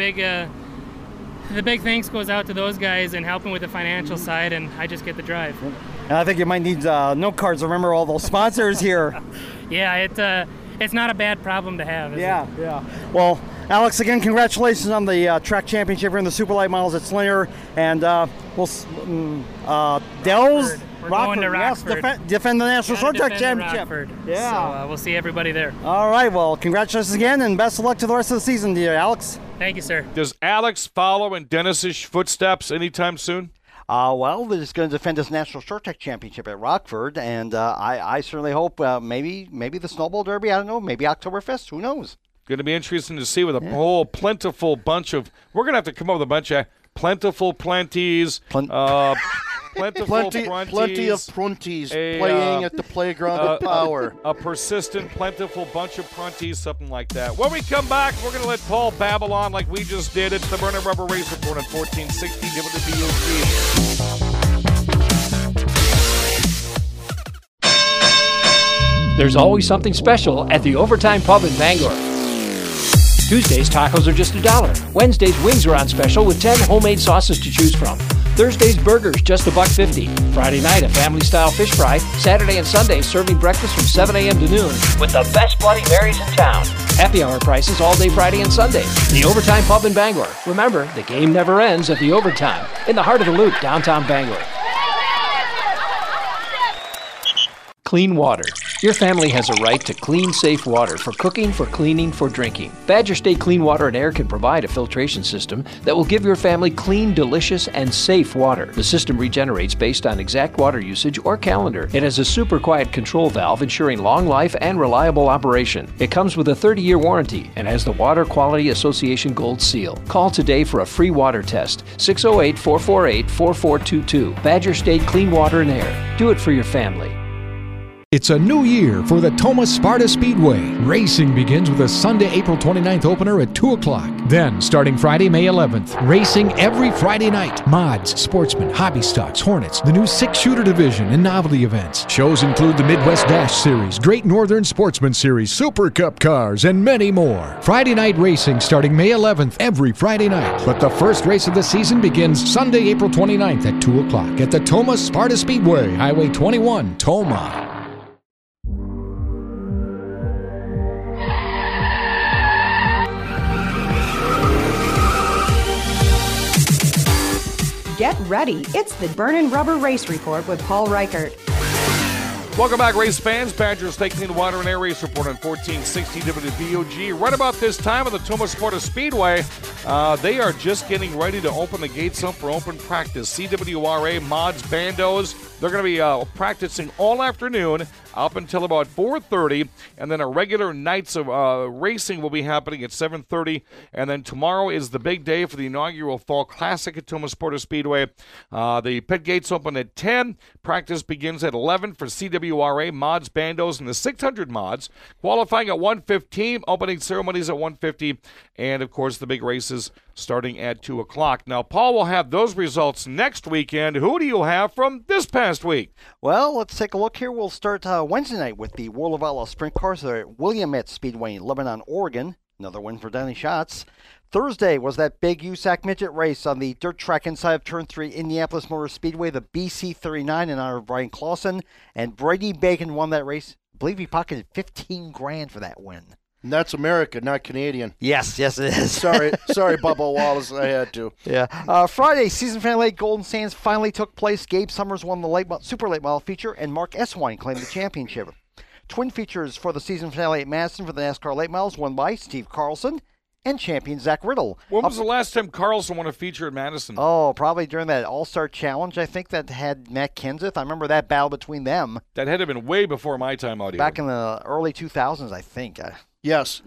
big thanks goes out to those guys in helping with the financial side, and I just get the drive. And I think you might need note cards to remember all those sponsors here. Yeah, it's not a bad problem to have, is it? Yeah. Well, Alex, again, congratulations on the track championship here in the Super Light Models at Slinger. And Dell's We're going to Rockford. Yes, defend the National Short Track Championship. Rockford. Yeah. So we'll see everybody there. All right, well, congratulations again, and best of luck to the rest of the season, dear Alex. Thank you, sir. Does Alex follow in Dennis's footsteps anytime soon? Well, they're just going to defend this National Short Track Championship at Rockford, and I certainly hope maybe the Snowball Derby, I don't know, maybe Oktoberfest, who knows? Going to be interesting to see with a whole plentiful bunch of – we're going to have to come up with a bunch of plentiful plenties, plentiful plenty of prunties playing at the playground of power. A persistent, plentiful bunch of prunties, something like that. When we come back, we're going to let Paul babble on like we just did. It's the Burning Rubber Race Report on 1460 WBOG. There's always something special at the Overtime Pub in Bangor. Tuesdays, tacos are just $1. Wednesdays, wings are on special with 10 homemade sauces to choose from. Thursdays, burgers, just $1.50. Friday night, a family-style fish fry. Saturday and Sunday, serving breakfast from 7 a.m. to noon with the best Bloody Marys in town. Happy hour prices all day Friday and Sunday. The Overtime Pub in Bangor. Remember, the game never ends at the Overtime in the heart of the Loop, downtown Bangor. Clean water. Your family has a right to clean, safe water for cooking, for cleaning, for drinking. Badger State Clean Water and Air can provide a filtration system that will give your family clean, delicious, and safe water. The system regenerates based on exact water usage or calendar. It has a super quiet control valve ensuring long life and reliable operation. It comes with a 30-year warranty and has the Water Quality Association Gold Seal. Call today for a free water test. 608-448-4422. Badger State Clean Water and Air. Do it for your family. It's a new year for the Tomah Sparta Speedway. Racing begins with a Sunday, April 29th opener at 2 o'clock. Then, starting Friday, May 11th, racing every Friday night. Mods, Sportsman, Hobby Stocks, Hornets, the new 6-shooter division, and novelty events. Shows include the Midwest Dash Series, Great Northern Sportsman Series, Super Cup cars, and many more. Friday night racing starting May 11th every Friday night. But the first race of the season begins Sunday, April 29th at 2 o'clock at the Tomah Sparta Speedway, Highway 21, Tomah. Get ready. It's the Burnin' Rubber Race Report with Paul Reichert. Welcome back, race fans. Badger State Clean Water and Air Race Report on 1460 WBOG. Right about this time of the Tomah Sparta Speedway, they are just getting ready to open the gates up for open practice. CWRA, mods, bandos, they're going to be practicing all afternoon up until about 4:30, and then a regular nights of racing will be happening at 7:30, and then tomorrow is the big day for the inaugural Fall Classic at Tomah Sparta Speedway. The pit gates open at 10. Practice begins at 11 for CWRA, mods, bandos, and the 600 mods. Qualifying at 1:15, opening ceremonies at 1:50, and, of course, the big races starting at 2 o'clock. Now, Paul will have those results next weekend. Who do you have from this past week? Well, let's take a look here. We'll start Wednesday night with the World of Outlaw Sprint Cars at Willamette Speedway in Lebanon, Oregon. Another win for Danny Schatz. Thursday was that big USAC midget race on the dirt track inside of Turn 3, Indianapolis Motor Speedway, the BC39 in honor of Brian Clausen. And Brady Bacon won that race. I believe he pocketed $15,000 for that win. And that's America, not Canadian. Yes, it is. sorry, Bubba Wallace, I had to. Yeah. Friday, season finale at Golden Sands finally took place. Gabe Summers won the super late model feature, and Mark Eswine claimed the championship. Twin features for the season finale at Madison for the NASCAR late models won by Steve Carlson and champion Zach Riddle. When was the last time Carlson won a feature at Madison? Oh, probably during that All-Star Challenge, I think, that had Matt Kenseth. I remember that battle between them. That had to have been way before my time out here. Back in the early 2000s, I think. Yes,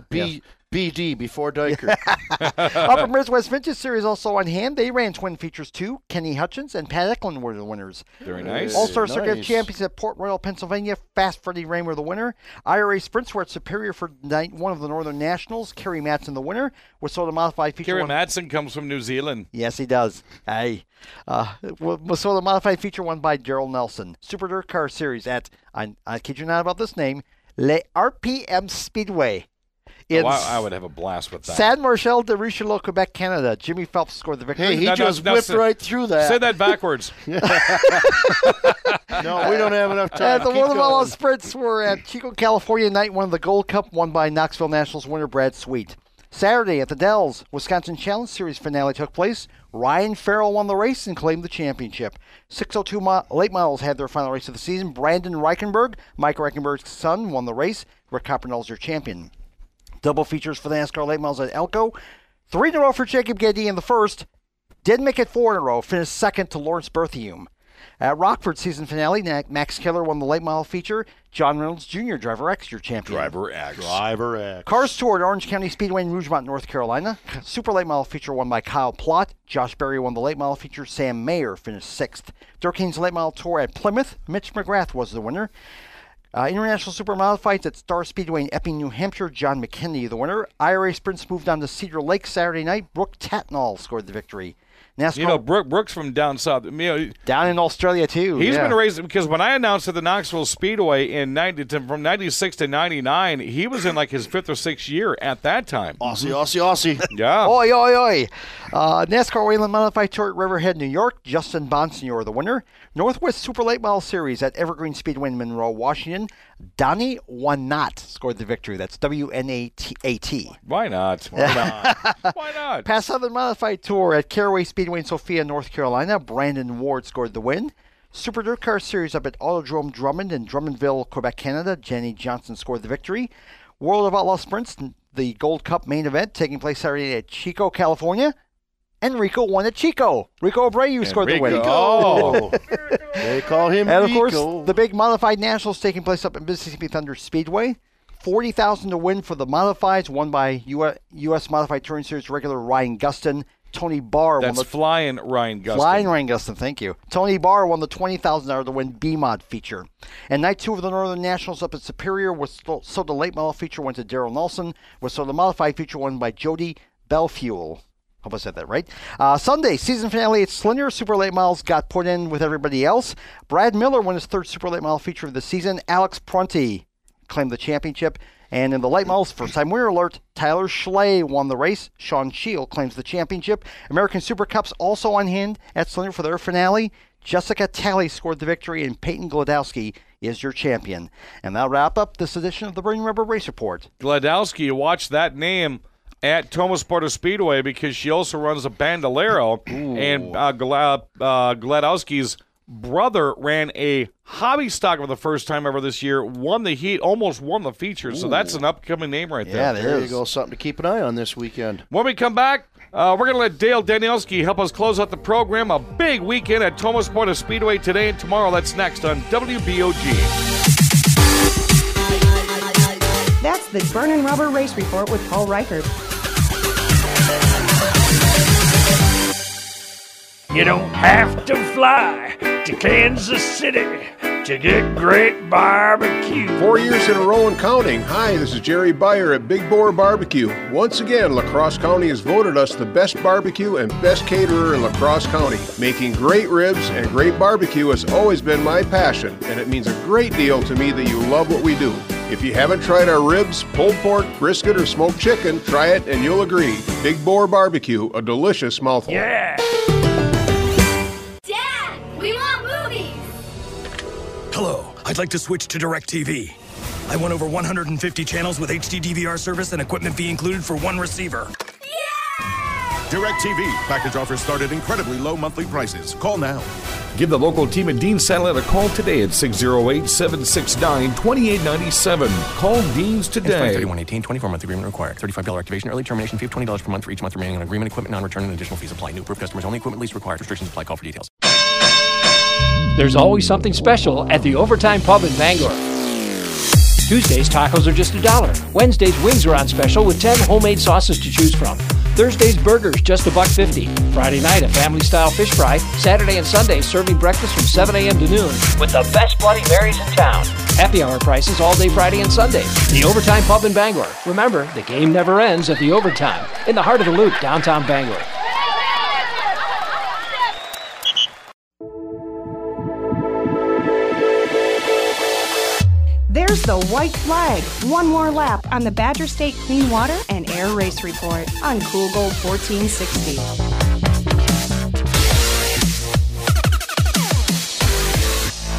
BD, before Diker. Upper Midwest Vintage Series also on hand. They ran twin features too. Kenny Hutchins and Pat Eklund were the winners. Very nice. All-Star Circuit Champions at Port Royal, Pennsylvania. Fast Freddie Raymer the winner. IRA Sprints were at Superior for night one of the Northern Nationals. Kerry Matson the winner. Wasota Modified feature. Kerry Matson comes from New Zealand. Yes, he does. Hey. Wasota Modified feature won by Daryl Nelson. Super Dirt Car Series at, I kid you not about this name, Le RPM Speedway. I would have a blast with that. San Marcel de Richelieu, Quebec, Canada. Jimmy Phelps scored the victory. Hey, he just whipped right through that. Say that backwards. No, we don't have enough time. The World of Outlaw Sprints were at Chico, California, night one of the Gold Cup, won by Knoxville Nationals winner Brad Sweet. Saturday at the Dells, Wisconsin Challenge Series finale took place. Ryan Farrell won the race and claimed the championship. 602 late models had their final race of the season. Brandon Reichenberg, Mike Reichenberg's son, won the race. Rick Coppernell's your champion. Double features for the NASCAR late models at Elko. 3 in a row for Jacob Geddy in the first. Did make it 4 in a row. Finished second to Lawrence Berthiaume. At Rockford season finale, Max Keller won the late model feature. John Reynolds Jr., Driver X, your champion. Driver X. Cars Tour at Orange County Speedway in Rougemont, North Carolina. Super late model feature won by Kyle Plott. Josh Berry won the late model feature. Sam Mayer finished 6th. Durkane's late model tour at Plymouth. Mitch McGrath was the winner. International Super Modifieds at Star Speedway in Epping, New Hampshire. John McKinney, the winner. IRA Sprints moved on to Cedar Lake Saturday night. Brooke Tatnall scored the victory. NASCAR, you know, Brooks from down south. You know, down in Australia, too. He's been raised, because when I announced at the Knoxville Speedway from 96 to 99, he was in like his 5th or 6th year at that time. Aussie. Yeah. Oi, oi, oi. NASCAR Wayland Modified Tour at Riverhead, New York. Justin Bonsignor, the winner. Northwest Super Late Model Series at Evergreen Speedway in Monroe, Washington. Donnie Wanat scored the victory. That's W-N-A-T. Why not? Why not? Past Southern Modified Tour at Caraway Speedway in Sophia, North Carolina. Brandon Ward scored the win. Super Dirt Car Series up at Autodrome Drummond in Drummondville, Quebec, Canada. Jenny Johnson scored the victory. World of Outlaw Sprints, the Gold Cup main event, taking place Saturday at Chico, California. And Rico won at Chico. Rico Abreu scored the win. Oh. They call him And, of Rico. course, the big Modified Nationals taking place up at Mississippi Thunder Speedway. $40,000 to win for the Modifieds, won by U.S. Modified Touring Series regular Ryan Gustin. Tony Barr won the Flying Ryan Gustin. Flying Ryan Gustin, thank you. Tony Barr won the $20,000 to win B-Mod feature. And night 2 of the Northern Nationals up at Superior, so the late model feature went to Darrell Nelson, so the modified feature won by Jody Belfuel. Hope I said that right. Sunday, season finale at Slinger. Super late models got put in with everybody else. Brad Miller won his 3rd super late model feature of the season. Alex Prunty claimed the championship. And in the late models, first time winner alert, Tyler Schley won the race. Sean Shield claims the championship. American Super Cups also on hand at Slinger for their finale. Jessica Talley scored the victory, and Peyton Gladowski is your champion. And that'll wrap up this edition of the Burning Rubber Race Report. Gladowski, you watch that name at Thomas Sparta Speedway, because she also runs a Bandolero. And Gladowski's brother ran a hobby stock for the first time ever this year, won the heat, almost won the feature. So that's an upcoming name right there. Yeah, there you go. Something to keep an eye on this weekend. When we come back, we're going to let Dale Danielski help us close out the program. A big weekend at Thomas Sparta Speedway today and tomorrow. That's next on WBOG. That's the Burning Rubber Race Report with Paul Reichert. You don't have to fly to Kansas City to get great barbecue. 4 years in a row and counting. Hi, this is Jerry Beyer at Big Boar Barbecue. Once again, La Crosse County has voted us the best barbecue and best caterer in La Crosse County. Making great ribs and great barbecue has always been my passion, and it means a great deal to me that you love what we do. If you haven't tried our ribs, pulled pork, brisket, or smoked chicken, try it and you'll agree. Big Boar Barbecue, a delicious mouthful. Yeah! Dad, we want movies! Hello, I'd like to switch to DirecTV. I want over 150 channels with HD DVR service and equipment fee included for one receiver. DirecTV. Package offers start at incredibly low monthly prices. Call now. Give the local team at Dean Satellite a call today at 608-769-2897. Call Dean's today. 3118, 24-month agreement required. $35 activation, early termination fee of $20 per month for each month remaining on agreement. Equipment non-return and additional fees apply. New approved customers only. Equipment lease required. Restrictions apply. Call for details. There's always something special at the Overtime Pub in Bangor. Tuesdays, tacos are just $1. Wednesdays, wings are on special with 10 homemade sauces to choose from. Thursdays, burgers, just $1.50. Friday night, a family-style fish fry. Saturday and Sunday, serving breakfast from 7 a.m. to noon with the best Bloody Marys in town. Happy hour prices all day Friday and Sunday. The Overtime Pub in Bangor. Remember, the game never ends at the Overtime, in the heart of the Loop, downtown Bangor. There's the white flag. One more lap on the Badger State Clean Water and Air Race Report on Cool Gold 1460.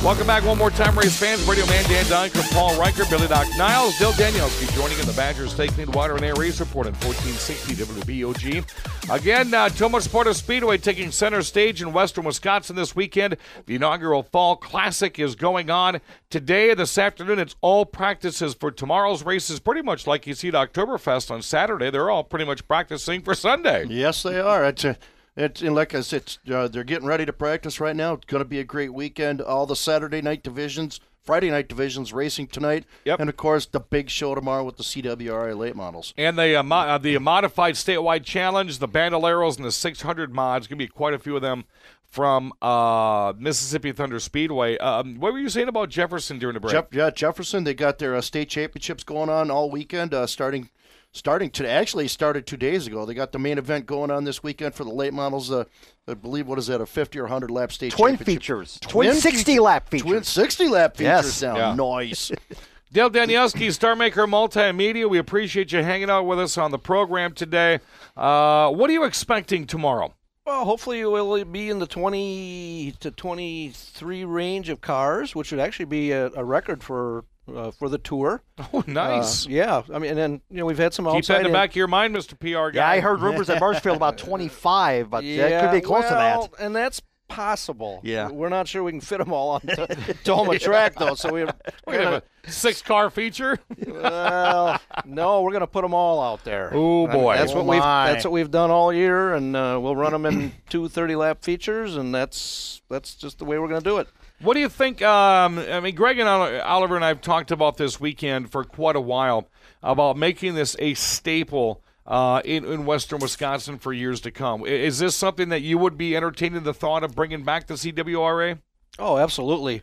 Welcome back one more time, race fans. Radio Man Dan Dunker, Paul Riker, Billy Doc Niles, Dale Danielski joining in the Badger State Clean Water and Air Race Report on 1460 WBOG. Again, Thomas Sparta Speedway taking center stage in western Wisconsin this weekend. The inaugural Fall Classic is going on today. This afternoon, it's all practices for tomorrow's races, pretty much like you see at Oktoberfest on Saturday. They're all pretty much practicing for Sunday. Yes, they are. It's like I said, they're getting ready to practice right now. It's going to be a great weekend. All the Saturday night divisions, Friday night divisions racing tonight. Yep. And, of course, the big show tomorrow with the CWRA late models. And the modified statewide challenge, the Bandoleros and the 600 mods, going to be quite a few of them from Mississippi Thunder Speedway. What were you saying about Jefferson during the break? Jefferson, they got their state championships going on all weekend, starting today. Actually, it started 2 days ago. They got the main event going on this weekend for the late models. I believe, what is that, a 50 or 100 lap state Twin championship? features. Twin 60-lap features. Twin 60-lap features Yes. now. Yeah. Nice. Dale Danielski, Star Maker Multimedia, we appreciate you hanging out with us on the program today. What are you expecting tomorrow? Well, hopefully it will be in the 20 to 23 range of cars, which would actually be a record for the tour. Oh, nice. Yeah, I mean, and then we've had some Keep outside. that in the back of your mind, Mr. PR guy. Yeah, I heard rumors at Marshfield about 25, but that could be close to that. And that's possible. Yeah. We're not sure we can fit them all on Toma track, though, so we're going to have a 6-car feature? Well, no, we're going to put them all out there. Oh, boy. That's what we've done all year, and we'll run them in 2 30-lap features, and that's just the way we're going to do it. What do you think? I mean, Greg and Oliver and I have talked about this weekend for quite a while about making this a staple in western Wisconsin for years to come. Is this something that you would be entertaining the thought of bringing back the CWRA? Oh, absolutely.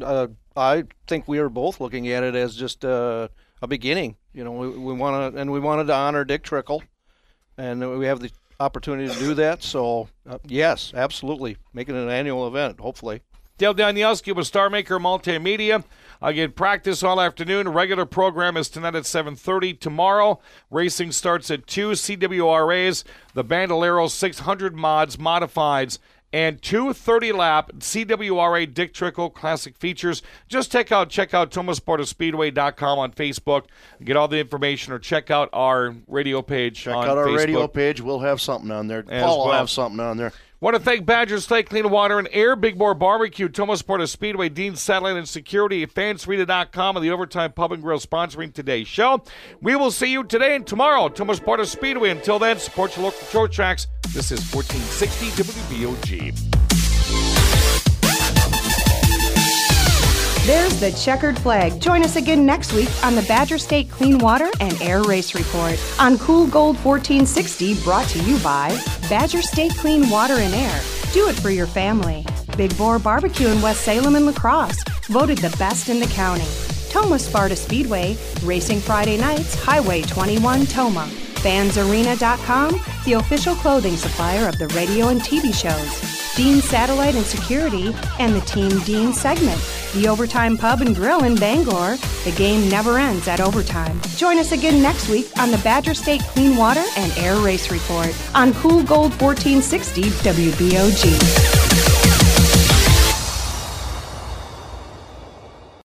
I think we are both looking at it as just a beginning. We wanted to honor Dick Trickle, and we have the opportunity to do that. So, yes, absolutely, making it an annual event, hopefully. Dale Danielski with Star Maker Multimedia. Again, practice all afternoon. Regular program is tonight at 7:30. Tomorrow, racing starts at 2. CWRAs, the Bandolero 600 mods, modifieds, and 2 30-lap CWRA Dick Trickle Classic features. Just check out ThomasSpartaSpeedway.com on Facebook. Get all the information, or check out our radio page on Facebook. Check out our radio page. We'll have something on there. Paul will have something on there. Want to thank Badger State Clean Water and Air, Big Boar Barbecue, Thomas Sparta Speedway, Dean Satellite and Security, Fansarena.com, and the Overtime Pub and Grill sponsoring today's show. We will see you today and tomorrow, Thomas Sparta Speedway. Until then, support your local show tracks. This is 1460 WBOG. There's the checkered flag. Join us again next week on the Badger State Clean Water and Air Race Report on Cool Gold 1460, brought to you by Badger State Clean Water and Air. Do it for your family. Big Boar Barbecue in West Salem and La Crosse, voted the best in the county. Toma Sparta Speedway, racing Friday nights, Highway 21, Toma. Fansarena.com, the official clothing supplier of the radio and TV shows. Dean Satellite and Security, and the Team Dean segment. The Overtime Pub and Grill in Bangor. The game never ends at overtime. Join us again next week on the Badger State Clean Water and Air Race Report on Cool Gold 1460 WBOG.